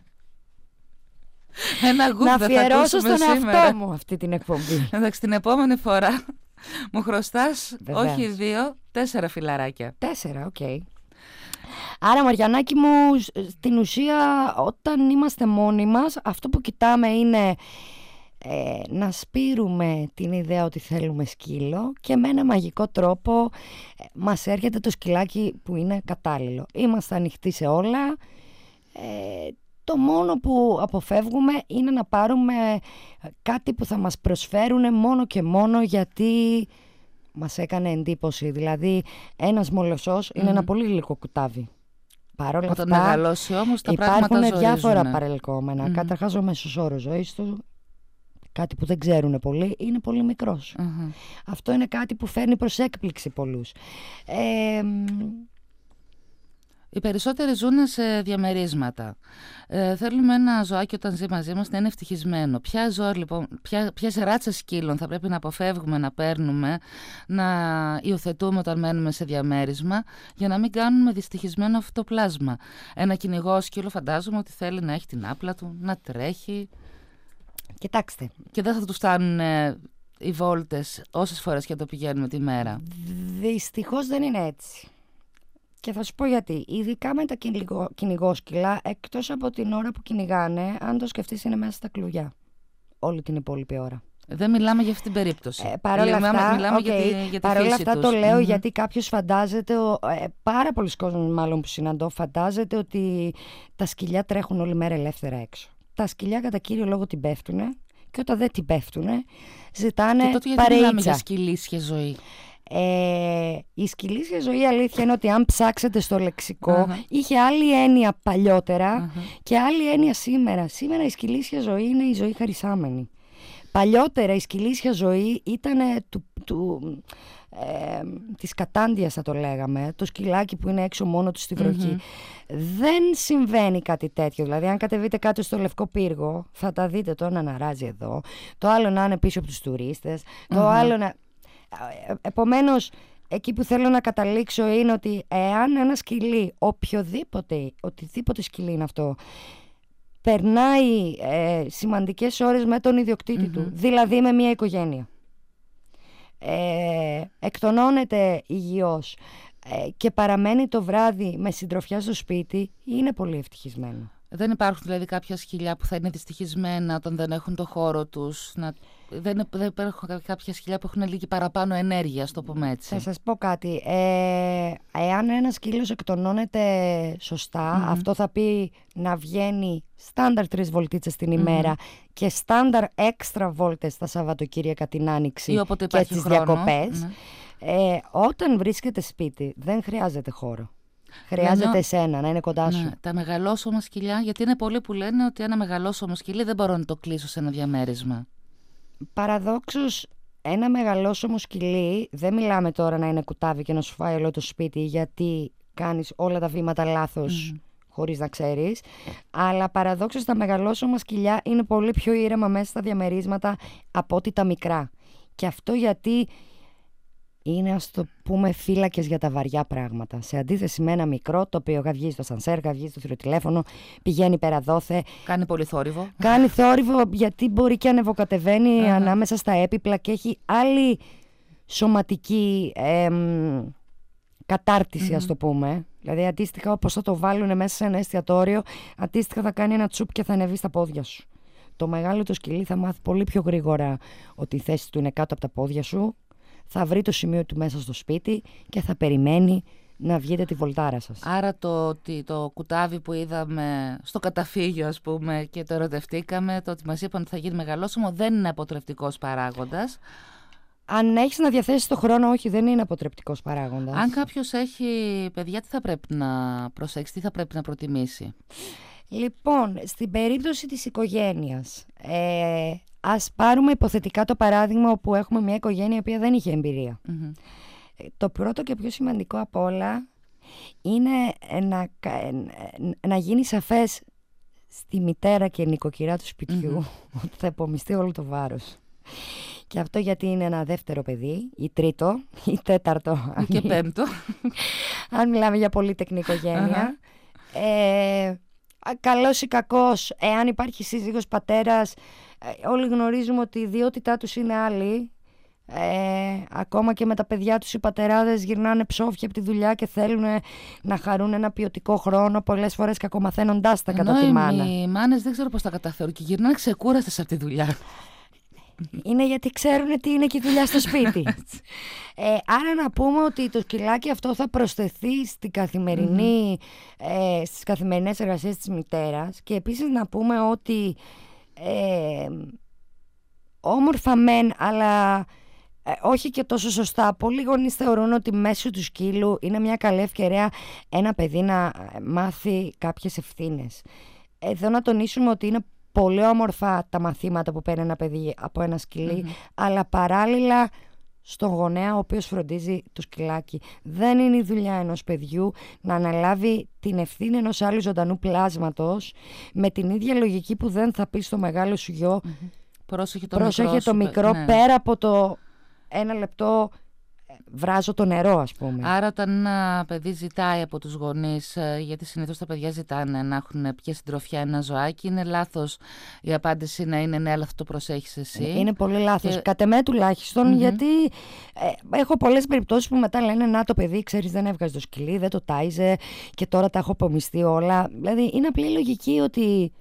να αφιερώσω στον εαυτό μου αυτή την εκπομπή. Εντάξει, την επόμενη φορά μου χρωστάς όχι 2, 4 φιλαράκια. 4, οκ. Άρα, Μαριανάκη μου, στην ουσία όταν είμαστε μόνοι μας, αυτό που κοιτάμε είναι να σπείρουμε την ιδέα ότι θέλουμε σκύλο και με ένα μαγικό τρόπο μας έρχεται το σκυλάκι που είναι κατάλληλο. Είμαστε ανοιχτοί σε όλα. Το μόνο που αποφεύγουμε είναι να πάρουμε κάτι που θα μας προσφέρουν μόνο και μόνο γιατί μας έκανε εντύπωση. Δηλαδή ένας μολοσσός είναι ένα πολύ γλυκό κουτάβι. Παρ' όλα Όταν αυτά μεγαλώσει όμως τα πράγματα υπάρχουν διάφορα παρελκόμενα. Καταρχάς ο μέσος όρος ζωής του, κάτι που δεν ξέρουν πολλοί, είναι πολύ μικρός. Αυτό είναι κάτι που φέρνει προς έκπληξη πολλούς. Οι περισσότεροι ζουν σε διαμερίσματα. Θέλουμε ένα ζωάκι όταν ζει μαζί μας να είναι ευτυχισμένο. Ποια ζώα, λοιπόν, ποιες ράτσες σκύλων θα πρέπει να αποφεύγουμε να παίρνουμε, να υιοθετούμε όταν μένουμε σε διαμέρισμα, για να μην κάνουμε δυστυχισμένο αυτό το πλάσμα. Ένα κυνηγό σκύλο φαντάζομαι ότι θέλει να έχει την άπλα του, να τρέχει. Κοιτάξτε. Και δεν θα του φτάνουν οι βόλτες όσες φορές και το πηγαίνουμε τη μέρα. Δυστυχώς δεν είναι έτσι. Και θα σου πω γιατί. Ειδικά με τα κυνηγόσκυλα, εκτός από την ώρα που κυνηγάνε, αν το σκεφτείς, είναι μέσα στα κλουβιά. Όλη την υπόλοιπη ώρα. Δεν μιλάμε για αυτή την περίπτωση. Παρόλα αυτά, για τη φύση τους. Το λέω γιατί κάποιος φαντάζεται, πάρα πολλοί κόσμοι μάλλον που συναντώ, φαντάζεται ότι τα σκυλιά τρέχουν όλη μέρα ελεύθερα έξω. Τα σκυλιά κατά κύριο λόγο την πέφτουνε και όταν δεν την πέφτουνε ζητάνε παρεΐτσα. Και τότε γιατί μιλάμε για σκυλίσια ζωή? Η σκυλίσια ζωή, αλήθεια είναι ότι αν ψάξετε στο λεξικό, είχε άλλη έννοια παλιότερα και άλλη έννοια σήμερα. Σήμερα η σκυλίσια ζωή είναι η ζωή χαρισάμενη. Παλιότερα η σκυλίσια ζωή ήταν της κατάντιας, θα το λέγαμε, το σκυλάκι που είναι έξω μόνο του στη βροχή. Δεν συμβαίνει κάτι τέτοιο. Δηλαδή αν κατεβείτε κάτω στο Λευκό Πύργο θα τα δείτε, το ένα να ράζει εδώ, το άλλο να είναι πίσω από τους τουρίστες, το άλλο να... Επομένως, εκεί που θέλω να καταλήξω είναι ότι εάν ένα σκυλί, οτιδήποτε σκυλί είναι αυτό, περνάει σημαντικές ώρες με τον ιδιοκτήτη του, δηλαδή με μια οικογένεια, εκτονώνεται υγιώς και παραμένει το βράδυ με συντροφιά στο σπίτι, είναι πολύ ευτυχισμένο. Δεν υπάρχουν δηλαδή κάποια σκυλιά που θα είναι δυστυχισμένα όταν δεν έχουν το χώρο τους? Δεν υπάρχουν κάποια σκυλιά που έχουν λίγη παραπάνω ενέργεια, ας το πούμε έτσι? Θα σας πω κάτι. Εάν ένα σκύλος εκτονώνεται σωστά, αυτό θα πει να βγαίνει στάνταρ 3 βολτίτσες την ημέρα και στάνταρ έξτρα βόλτες τα Σαββατοκύριακα, την Άνοιξη και τις διακοπές. Όταν βρίσκεται σπίτι δεν χρειάζεται χώρο. Χρειάζεται εσένα να είναι κοντά σου. Τα μεγαλόσωμα σκυλιά, γιατί είναι πολλοί που λένε ότι ένα μεγαλόσωμο σκυλί δεν μπορώ να το κλείσω σε ένα διαμέρισμα. Παραδόξως, ένα μεγαλόσωμο σκυλί, δεν μιλάμε τώρα να είναι κουτάβι και να σου φάει όλο το σπίτι γιατί κάνεις όλα τα βήματα λάθος χωρίς να ξέρεις, αλλά παραδόξως τα μεγαλόσωμα σκυλιά είναι πολύ πιο ήρεμα μέσα στα διαμερίσματα από ότι τα μικρά. Και αυτό γιατί είναι, ας το πούμε, φύλακες για τα βαριά πράγματα. Σε αντίθεση με ένα μικρό, το οποίο βγει στο σανσέρ, βγει στο θηροτηλέφωνο, πηγαίνει πέρα δόθε. Κάνει πολύ θόρυβο. Κάνει θόρυβο γιατί μπορεί και ανεβοκατεβαίνει ανάμεσα στα έπιπλα και έχει άλλη σωματική κατάρτιση, ας το πούμε. Δηλαδή, αντίστοιχα, όπως θα το βάλουν μέσα σε ένα εστιατόριο, αντίστοιχα θα κάνει ένα τσουπ και θα ανεβεί στα πόδια σου. Το μεγάλο το σκυλί θα μάθει πολύ πιο γρήγορα ότι η θέση του είναι κάτω από τα πόδια σου. Θα βρει το σημείο του μέσα στο σπίτι και θα περιμένει να βγείτε τη βολτάρα σας. Άρα το κουτάβι που είδαμε στο καταφύγιο, ας πούμε, και το ερωτευτήκαμε, το ότι μας είπαν ότι θα γίνει μεγαλόσωμο, δεν είναι αποτρεπτικός παράγοντας. Αν έχεις να διαθέσεις το χρόνο, όχι, δεν είναι αποτρεπτικός παράγοντας. Αν κάποιος έχει παιδιά, τι θα πρέπει να προσέξει, τι θα πρέπει να προτιμήσει? Λοιπόν, στην περίπτωση της οικογένειας, ας πάρουμε υποθετικά το παράδειγμα όπου έχουμε μια οικογένεια η οποία δεν είχε εμπειρία. Το πρώτο και πιο σημαντικό απ' όλα είναι να γίνει σαφές στη μητέρα και νοικοκυρά του σπιτιού ότι θα υπομειστεί όλο το βάρος. Και αυτό γιατί είναι ένα δεύτερο παιδί, ή τρίτο, ή τέταρτο. Και πέμπτο. Αν μιλάμε για πολύτεκνη οικογένεια. Καλός ή κακός, εάν υπάρχει σύζυγος, πατέρας, όλοι γνωρίζουμε ότι η ιδιότητά τους είναι άλλη. Ακόμα και με τα παιδιά τους οι πατεράδες γυρνάνε ψόφια από τη δουλειά και θέλουν να χαρούν ένα ποιοτικό χρόνο, πολλές φορές κακομαθαίνοντάς τα κατά τη μάνα. Οι μάνες δεν ξέρω πώς τα καταφέρουν και γυρνάνε ξεκούραστες από τη δουλειά. Είναι γιατί ξέρουν τι είναι και η δουλειά στο σπίτι. Άρα να πούμε ότι το σκυλάκι αυτό θα προσθεθεί στην καθημερινή, στις καθημερινές εργασίες της μητέρας. Και επίσης να πούμε ότι όμορφα μεν, αλλά όχι και τόσο σωστά. Πολλοί γονείς θεωρούν ότι μέσω του σκύλου είναι μια καλή ευκαιρία ένα παιδί να μάθει κάποιες ευθύνες. Εδώ να τονίσουμε ότι είναι πολύ όμορφα τα μαθήματα που παίρνει ένα παιδί από ένα σκυλί, αλλά παράλληλα στον γονέα ο οποίος φροντίζει το σκυλάκι. Δεν είναι η δουλειά ενός παιδιού να αναλάβει την ευθύνη ενός άλλου ζωντανού πλάσματος με την ίδια λογική που δεν θα πει στο μεγάλο σου γιο πρόσεχε το μικρό ναι. Πέρα από το ένα λεπτό βράζω το νερό, ας πούμε. Άρα όταν ένα παιδί ζητάει από τους γονείς, γιατί συνήθως τα παιδιά ζητάνε να έχουν πια συντροφιά ένα ζωάκι, είναι λάθος η απάντηση να είναι ναι, αλλά αυτό το προσέχεις εσύ? Είναι πολύ λάθος, κατ' εμέ τουλάχιστον, γιατί έχω πολλές περιπτώσεις που μετά λένε να το παιδί, ξέρεις, δεν έβγαζε το σκυλί, δεν το τάιζε και τώρα τα έχω απομειστεί όλα. Δηλαδή είναι απλή λογική ότι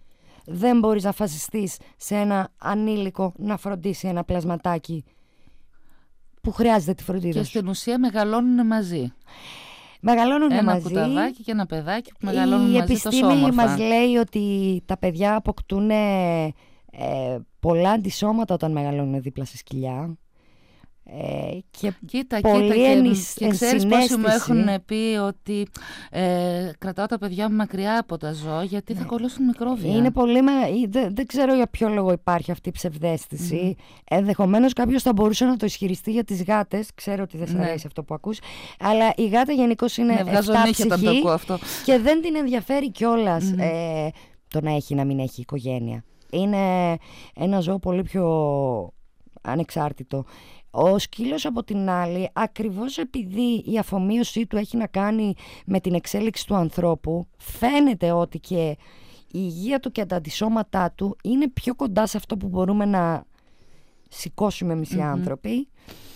δεν μπορείς να φασιστείς σε ένα ανήλικο να φροντίσει ένα πλασματάκι που χρειάζεται τη φροντίδα Και σου. στην ουσία μεγαλώνουν μαζί. Μεγαλώνουν Ένα μαζί. κουταβάκι και ένα παιδάκι που μεγαλώνουν Η μαζί τόσο επιστήμη όμορφα. μας λέει ότι τα παιδιά αποκτούν πολλά αντισώματα όταν μεγαλώνουν δίπλα σε σκυλιά. Και Κοίτα, πολύ και ξέρεις πόσοι μου ενσυναίσθηση. έχουν πει ότι κρατάω τα παιδιά μου μακριά από τα ζώα γιατί θα κολλήσουν μικρόβια. Είναι πολύ δεν ξέρω για ποιο λόγο υπάρχει αυτή η ψευδαίσθηση. Ενδεχομένως κάποιος θα μπορούσε να το ισχυριστεί για τις γάτες. Ξέρω ότι δεν σ' αρέσει αυτό που ακούς. Αλλά η γάτα γενικώς είναι βγάζω εφτά νύχια όταν το ψυχή ακούω αυτό. και δεν την ενδιαφέρει κιόλας το να έχει ή να μην έχει οικογένεια. Είναι ένα ζώο πολύ πιο ανεξάρτητο. Ο σκύλος από την άλλη, ακριβώς επειδή η αφομοίωσή του έχει να κάνει με την εξέλιξη του ανθρώπου, φαίνεται ότι και η υγεία του και τα αντισώματά του είναι πιο κοντά σε αυτό που μπορούμε να σηκώσουμε εμείς οι άνθρωποι.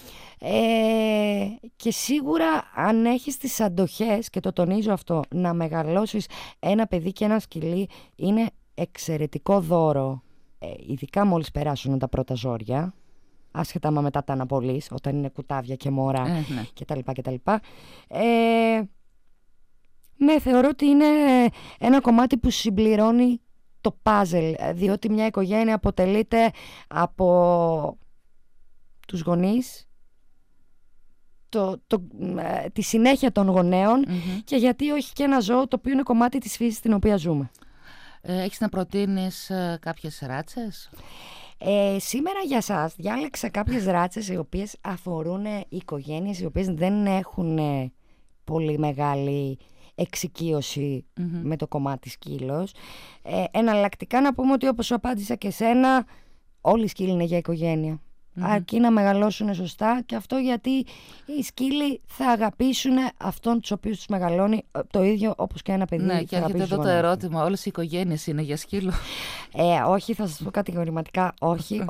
Και σίγουρα αν έχεις τις αντοχές, και το τονίζω αυτό, να μεγαλώσεις ένα παιδί και ένα σκυλί, είναι εξαιρετικό δώρο, ειδικά μόλις περάσουν τα πρώτα ζόρια, άσχετα μα μετά τα αναπολύς, όταν είναι κουτάβια και μωρά κτλ. Ναι, θεωρώ ότι είναι ένα κομμάτι που συμπληρώνει το πάζελ, διότι μια οικογένεια αποτελείται από τους γονείς, τη συνέχεια των γονέων και γιατί όχι και ένα ζώο το οποίο είναι κομμάτι της φύσης στην οποία ζούμε. Έχεις να προτείνεις κάποιες ράτσες? Σήμερα για σας διάλεξα κάποιες ράτσες οι οποίες αφορούν οικογένειες οι οποίες δεν έχουν πολύ μεγάλη εξοικείωση με το κομμάτι σκύλος. Εναλλακτικά να πούμε ότι όπως σου απάντησα και σένα, όλοι οι σκύλοι είναι για οικογένεια. Αρκεί να μεγαλώσουν σωστά, και αυτό γιατί οι σκύλοι θα αγαπήσουν αυτόν τους οποίους τους μεγαλώνει το ίδιο όπως και ένα παιδί. Ναι, και έρχεται εδώ το ερώτημα, όλες οι οικογένειες είναι για σκύλο? Όχι, θα σας πω κατηγορηματικά όχι.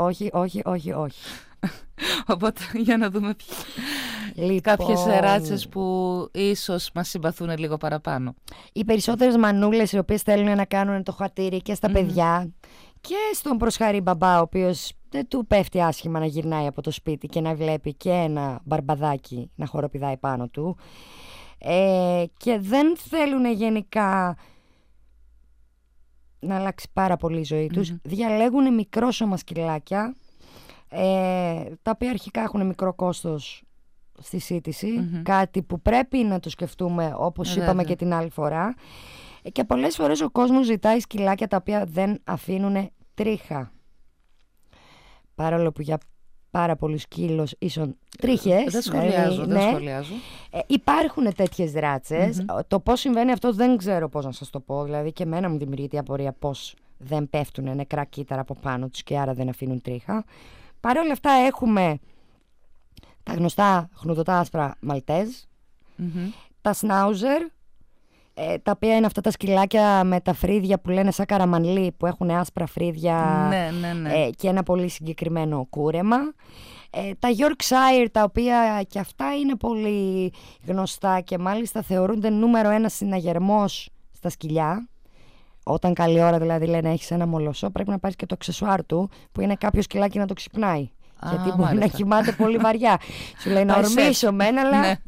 Οπότε για να δούμε Λοιπόν, κάποιες ράτσες που ίσως μας συμπαθούν λίγο παραπάνω. Οι περισσότερες μανούλες οι οποίες θέλουν να κάνουν το χατήρι και στα παιδιά και στον προσχαρή μπαμπά, ο οποίος δεν του πέφτει άσχημα να γυρνάει από το σπίτι και να βλέπει και ένα μπαρμπαδάκι να χοροπηδάει πάνω του, και δεν θέλουν γενικά να αλλάξει πάρα πολύ η ζωή τους, διαλέγουν μικρόσωμα σκυλάκια, τα οποία αρχικά έχουν μικρό κόστος στη σύντηση, κάτι που πρέπει να το σκεφτούμε, όπως είπαμε και την άλλη φορά, και πολλές φορές ο κόσμος ζητάει σκυλάκια τα οποία δεν αφήνουν τρίχα, παρόλο που για πάρα πολλούς σκύλους ίσον τρίχες. Δεν σχολιάζω, υπάρχουν τέτοιες ράτσες. Το πώς συμβαίνει αυτό δεν ξέρω πώς να σας το πω. Δηλαδή και εμένα μου δημιουργείται η απορία πώς δεν πέφτουν νεκρά κύτταρα από πάνω τους και άρα δεν αφήνουν τρίχα. Παρ' όλα αυτά έχουμε τα γνωστά χνουδωτά άσπρα Μαλτέζ, τα Σνάουζερ, τα οποία είναι αυτά τα σκυλάκια με τα φρύδια που λένε σαν καραμανλί, που έχουν άσπρα φρύδια και ένα πολύ συγκεκριμένο κούρεμα. Τα Yorkshire, τα οποία και αυτά είναι πολύ γνωστά και μάλιστα θεωρούνται νούμερο 1 συναγερμός στα σκυλιά. Όταν καλή ώρα δηλαδή λένε έχεις ένα μολοσσό, πρέπει να πάρεις και το αξεσουάρ του, που είναι κάποιο σκυλάκι να το ξυπνάει. Γιατί μπορεί να κοιμάται πολύ βαριά. Σου λέει να ορμήσω μένα, αλλά...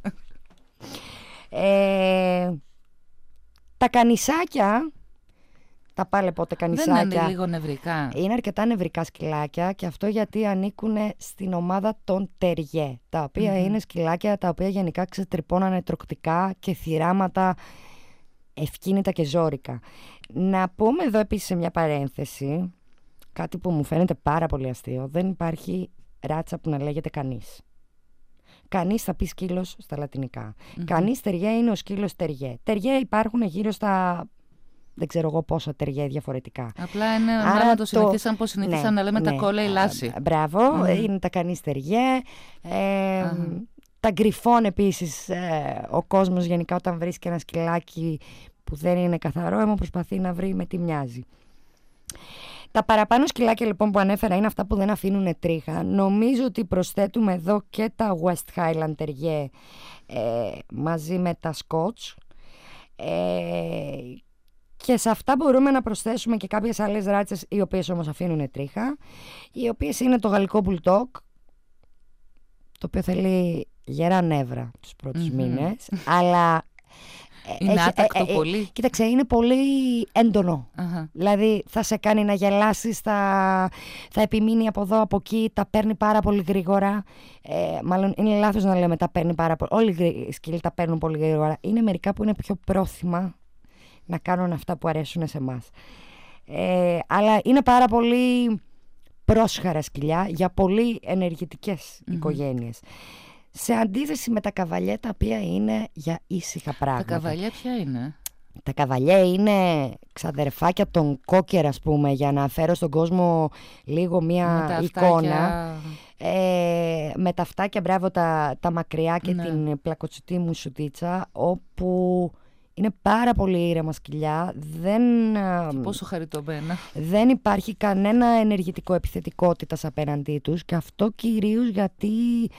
Τα κανισάκια, τα πάλι πότε κανισάκια, δεν είναι λίγο νευρικά? Είναι αρκετά νευρικά σκυλάκια, και αυτό γιατί ανήκουν στην ομάδα των τεριέ, τα οποία είναι σκυλάκια τα οποία γενικά ξετρυπώνανε τροκτικά και θυράματα ευκίνητα και ζόρικα. Να πούμε εδώ επίσης σε μια παρένθεση κάτι που μου φαίνεται πάρα πολύ αστείο. Δεν υπάρχει ράτσα που να λέγεται κανείς. Κανείς θα πει σκύλος στα λατινικά. Κανείς τεριέ είναι ο σκύλος τεριέ. Τεριέ υπάρχουν γύρω στα... δεν ξέρω εγώ πόσα τεριέ διαφορετικά. Απλά είναι άρα το συνηθίσαν πώς συνηθίσαν να λέμε τα κόλλα ή λάση. Μπράβο, είναι τα κανείς τεριέ. Τα γκριφόν επίσης, ο κόσμος γενικά όταν βρίσκει ένα σκυλάκι που δεν είναι καθαρό, προσπαθεί να βρει με τι μοιάζει. Τα παραπάνω σκυλάκια λοιπόν που ανέφερα είναι αυτά που δεν αφήνουν τρίχα. Νομίζω ότι προσθέτουμε εδώ και τα West Highland Terrier μαζί με τα Scotch. Και σε αυτά μπορούμε να προσθέσουμε και κάποιες άλλες ράτσες, οι οποίες όμως αφήνουν τρίχα, οι οποίες είναι το γαλλικό bulldog, το οποίο θέλει γερά νεύρα τους πρώτους μήνες, αλλά είναι άτακτο πολύ. Κοίταξε, είναι πολύ έντονο. Δηλαδή θα σε κάνει να γελάσεις, θα επιμείνει από εδώ, από εκεί, τα παίρνει πάρα πολύ γρήγορα. Μάλλον είναι λάθος να λέμε τα παίρνει πάρα πολύ. Όλοι οι σκύλοι τα παίρνουν πολύ γρήγορα. Είναι μερικά που είναι πιο πρόθυμα να κάνουν αυτά που αρέσουν σε εμάς. Αλλά είναι πάρα πολύ πρόσχαρα σκυλιά για πολύ ενεργητικές οικογένειες. Σε αντίθεση με τα καβαλιέ, τα οποία είναι για ήσυχα πράγματα. Τα καβαλιέ ποια είναι? Τα καβαλιέ είναι ξαδερφάκια των κόκκερ, ας πούμε, για να φέρω στον κόσμο λίγο μια εικόνα. Με τα αυτάκια, μπράβο, τα μακριά και την πλακοτσιτή μου σουτίτσα, όπου είναι πάρα πολύ ήρεμα σκυλιά. Και πόσο χαριτωμένα. Δεν υπάρχει κανένα ενεργητικό επιθετικότητας απέναντί τους, και αυτό κυρίως γιατί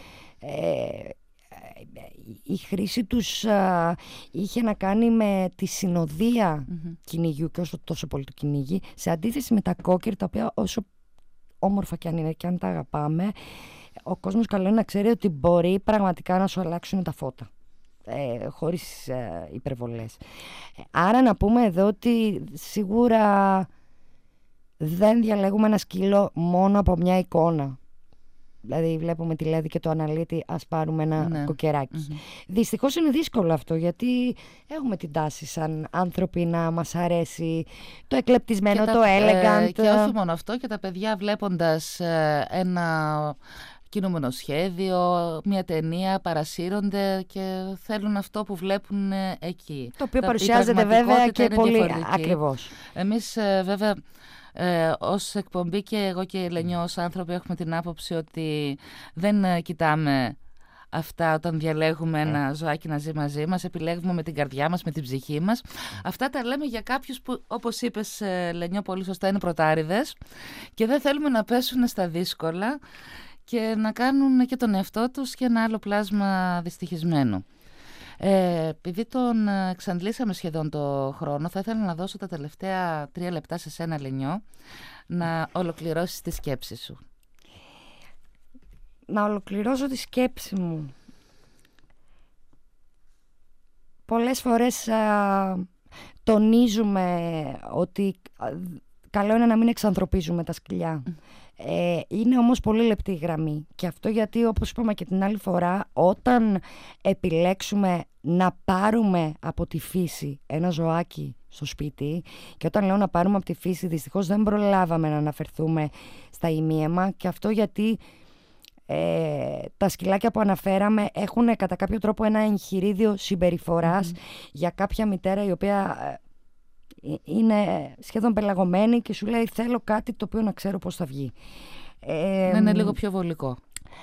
η χρήση τους είχε να κάνει με τη συνοδεία κυνηγιού και όσο τόσο πολύ το κυνήγι, σε αντίθεση με τα κόκκερ, τα οποία όσο όμορφα και αν είναι και αν τα αγαπάμε, ο κόσμος καλό είναι να ξέρει ότι μπορεί πραγματικά να σου αλλάξουν τα φώτα, χωρίς υπερβολές. Άρα να πούμε εδώ ότι σίγουρα δεν διαλέγουμε ένα σκύλο μόνο από μια εικόνα. Δηλαδή βλέπουμε τη Λέδη και το αναλύτη, ας πάρουμε ένα κοκκεράκι. Δυστυχώς είναι δύσκολο αυτό, γιατί έχουμε την τάση σαν άνθρωποι να μας αρέσει το εκλεπτισμένο, το elegant. Και όχι μόνο αυτό, και τα παιδιά βλέποντας ένα κινούμενο σχέδιο, μια ταινία, παρασύρονται και θέλουν αυτό που βλέπουν εκεί. Το οποίο παρουσιάζεται βέβαια και πολύ ακριβώς. Εμείς βέβαια ως εκπομπή, και εγώ και η Ελενιό ως άνθρωποι, έχουμε την άποψη ότι δεν κοιτάμε αυτά όταν διαλέγουμε ένα ζωάκι να ζει μαζί μας. Επιλέγουμε με την καρδιά μας, με την ψυχή μας. Αυτά τα λέμε για κάποιους που, όπως είπες, Ελενιό, πολύ σωστά, είναι πρωτάριδες και δεν θέλουμε να πέσουν στα δύσκολα και να κάνουν και τον εαυτό τους και ένα άλλο πλάσμα δυστυχισμένο. Επειδή τον εξαντλήσαμε σχεδόν το χρόνο, θα ήθελα να δώσω τα τελευταία 3 λεπτά σε σένα, Ελενιό, να ολοκληρώσεις τη σκέψη σου. Να ολοκληρώσω τη σκέψη μου. Πολλές φορές τονίζουμε ότι καλό είναι να μην εξανθρωπίζουμε τα σκυλιά. Είναι όμως πολύ λεπτή η γραμμή, και αυτό γιατί, όπως είπαμε και την άλλη φορά, όταν επιλέξουμε να πάρουμε από τη φύση ένα ζωάκι στο σπίτι, και όταν λέω να πάρουμε από τη φύση, δυστυχώς δεν προλάβαμε να αναφερθούμε στα ημίαιμα, και αυτό γιατί τα σκυλάκια που αναφέραμε έχουν κατά κάποιο τρόπο ένα εγχειρίδιο συμπεριφοράς για κάποια μητέρα η οποία είναι σχεδόν πελαγωμένη και σου λέει θέλω κάτι το οποίο να ξέρω πώς θα βγει. Να είναι λίγο πιο βολικό.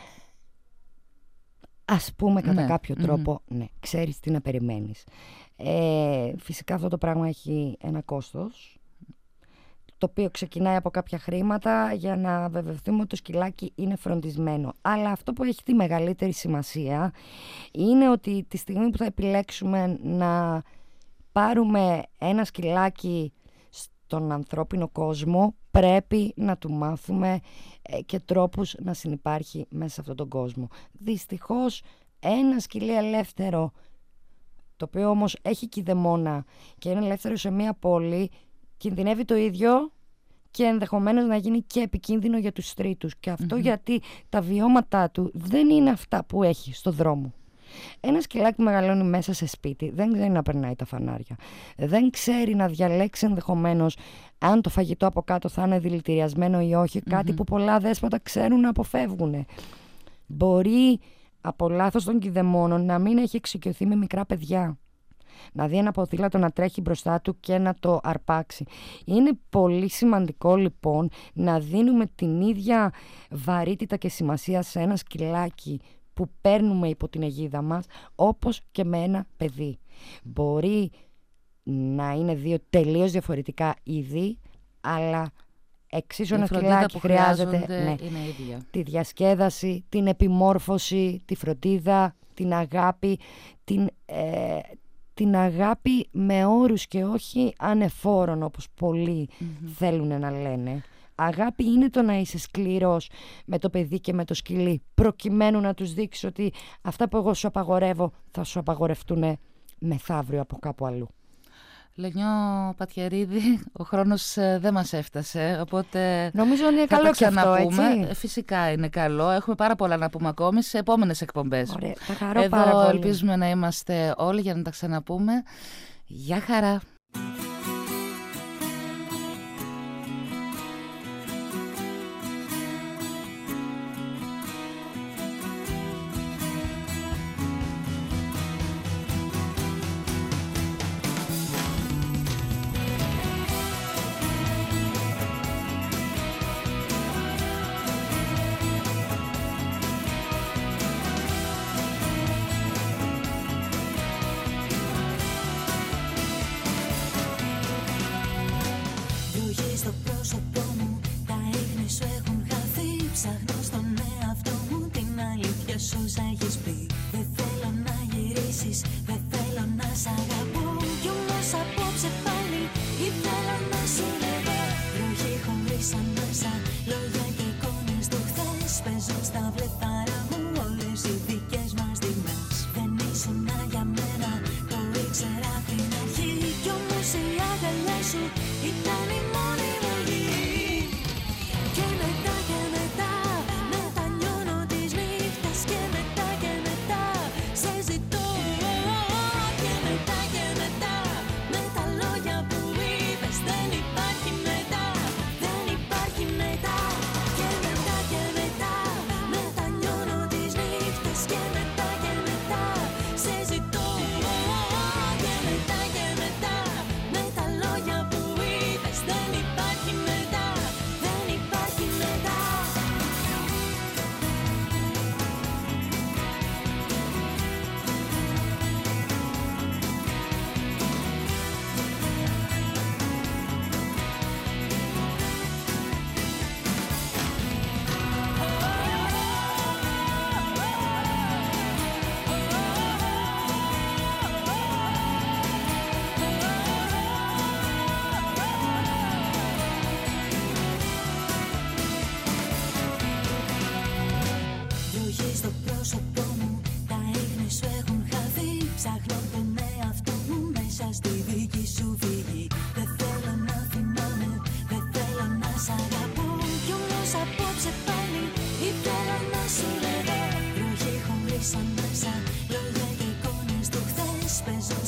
Ας πούμε κατά κάποιο τρόπο, ναι, ξέρεις τι να περιμένεις. Φυσικά αυτό το πράγμα έχει ένα κόστος, το οποίο ξεκινάει από κάποια χρήματα για να βεβαιωθούμε ότι το σκυλάκι είναι φροντισμένο. Αλλά αυτό που έχει τη μεγαλύτερη σημασία είναι ότι τη στιγμή που θα επιλέξουμε να πάρουμε ένα σκυλάκι στον ανθρώπινο κόσμο, πρέπει να του μάθουμε και τρόπους να συνυπάρχει μέσα σε αυτόν τον κόσμο. Δυστυχώς ένα σκυλί ελεύθερο, το οποίο όμως έχει κηδεμόνα και είναι ελεύθερο σε μία πόλη, κινδυνεύει το ίδιο και ενδεχομένως να γίνει και επικίνδυνο για τους τρίτους. Και αυτό γιατί τα βιώματά του δεν είναι αυτά που έχει στο δρόμο. Ένα σκυλάκι που μεγαλώνει μέσα σε σπίτι δεν ξέρει να περνάει τα φανάρια. Δεν ξέρει να διαλέξει ενδεχομένως αν το φαγητό από κάτω θα είναι δηλητηριασμένο ή όχι. Κάτι που πολλά δέσποτα ξέρουν να αποφεύγουν. Μπορεί από λάθος των κηδεμόνων να μην έχει εξοικειωθεί με μικρά παιδιά. Να δει ένα ποδήλατο να τρέχει μπροστά του και να το αρπάξει. Είναι πολύ σημαντικό λοιπόν να δίνουμε την ίδια βαρύτητα και σημασία σε ένα σκυλάκι που παίρνουμε υπό την αιγίδα μας, όπως και με ένα παιδί. Μπορεί να είναι 2 τελείως διαφορετικά είδη, αλλά εξίσου ένα σκυλάκι χρειάζεται είναι ίδια. Τη διασκέδαση, την επιμόρφωση, τη φροντίδα, την αγάπη, την αγάπη με όρους και όχι ανεφόρων όπως πολλοί θέλουν να λένε. Αγάπη είναι το να είσαι σκληρός με το παιδί και με το σκυλί, προκειμένου να τους δείξεις ότι αυτά που εγώ σου απαγορεύω θα σου απαγορευτούν μεθαύριο από κάπου αλλού. Λενιό Πατιαρίδη, ο χρόνος δεν μας έφτασε, οπότε νομίζω είναι καλό και αυτό, έτσι. Φυσικά είναι καλό, έχουμε πάρα πολλά να πούμε ακόμη σε επόμενες εκπομπές. Ωραία, θα χαρώ πάρα πολύ. Εδώ ελπίζουμε να είμαστε όλοι για να τα ξαναπούμε. Γεια χαρά! Στο πρόσωπό μου τα ίχνη σου έχουν χαθεί. Ψάχνω στον εαυτό μου την αλήθεια σου όσα έχεις πει. Δεν θέλω να γυρίσεις, δεν θέλω να σ' αγαπώ. Κι όμως απόψε πάλι ήθελα να σου λέγω. Βροχή χωρίς ανάσα, λόγια και εικόνες του χθες παίζουν στα βλεφάρα μου όλες οι δικές μας στιγμές. Δεν ήσουν για μένα, το ήξερα την αρχή. Κι όμως η αγκαλιά σου ήταν η μόνη. Στο πρόσωπό μου τα ίχνη σου έχουν χαθεί. Ψάχνω τον εαυτό μου μέσα στη δική σου φυγή. Δεν θέλω να θυμάμαι, δεν θέλω να σ' αγαπώ. Κι όμως απόψε πάλι ήθελα να σου λέγω. Βροχή χωρίς ανάσα, λόγια και εικόνες του χθες παίζουν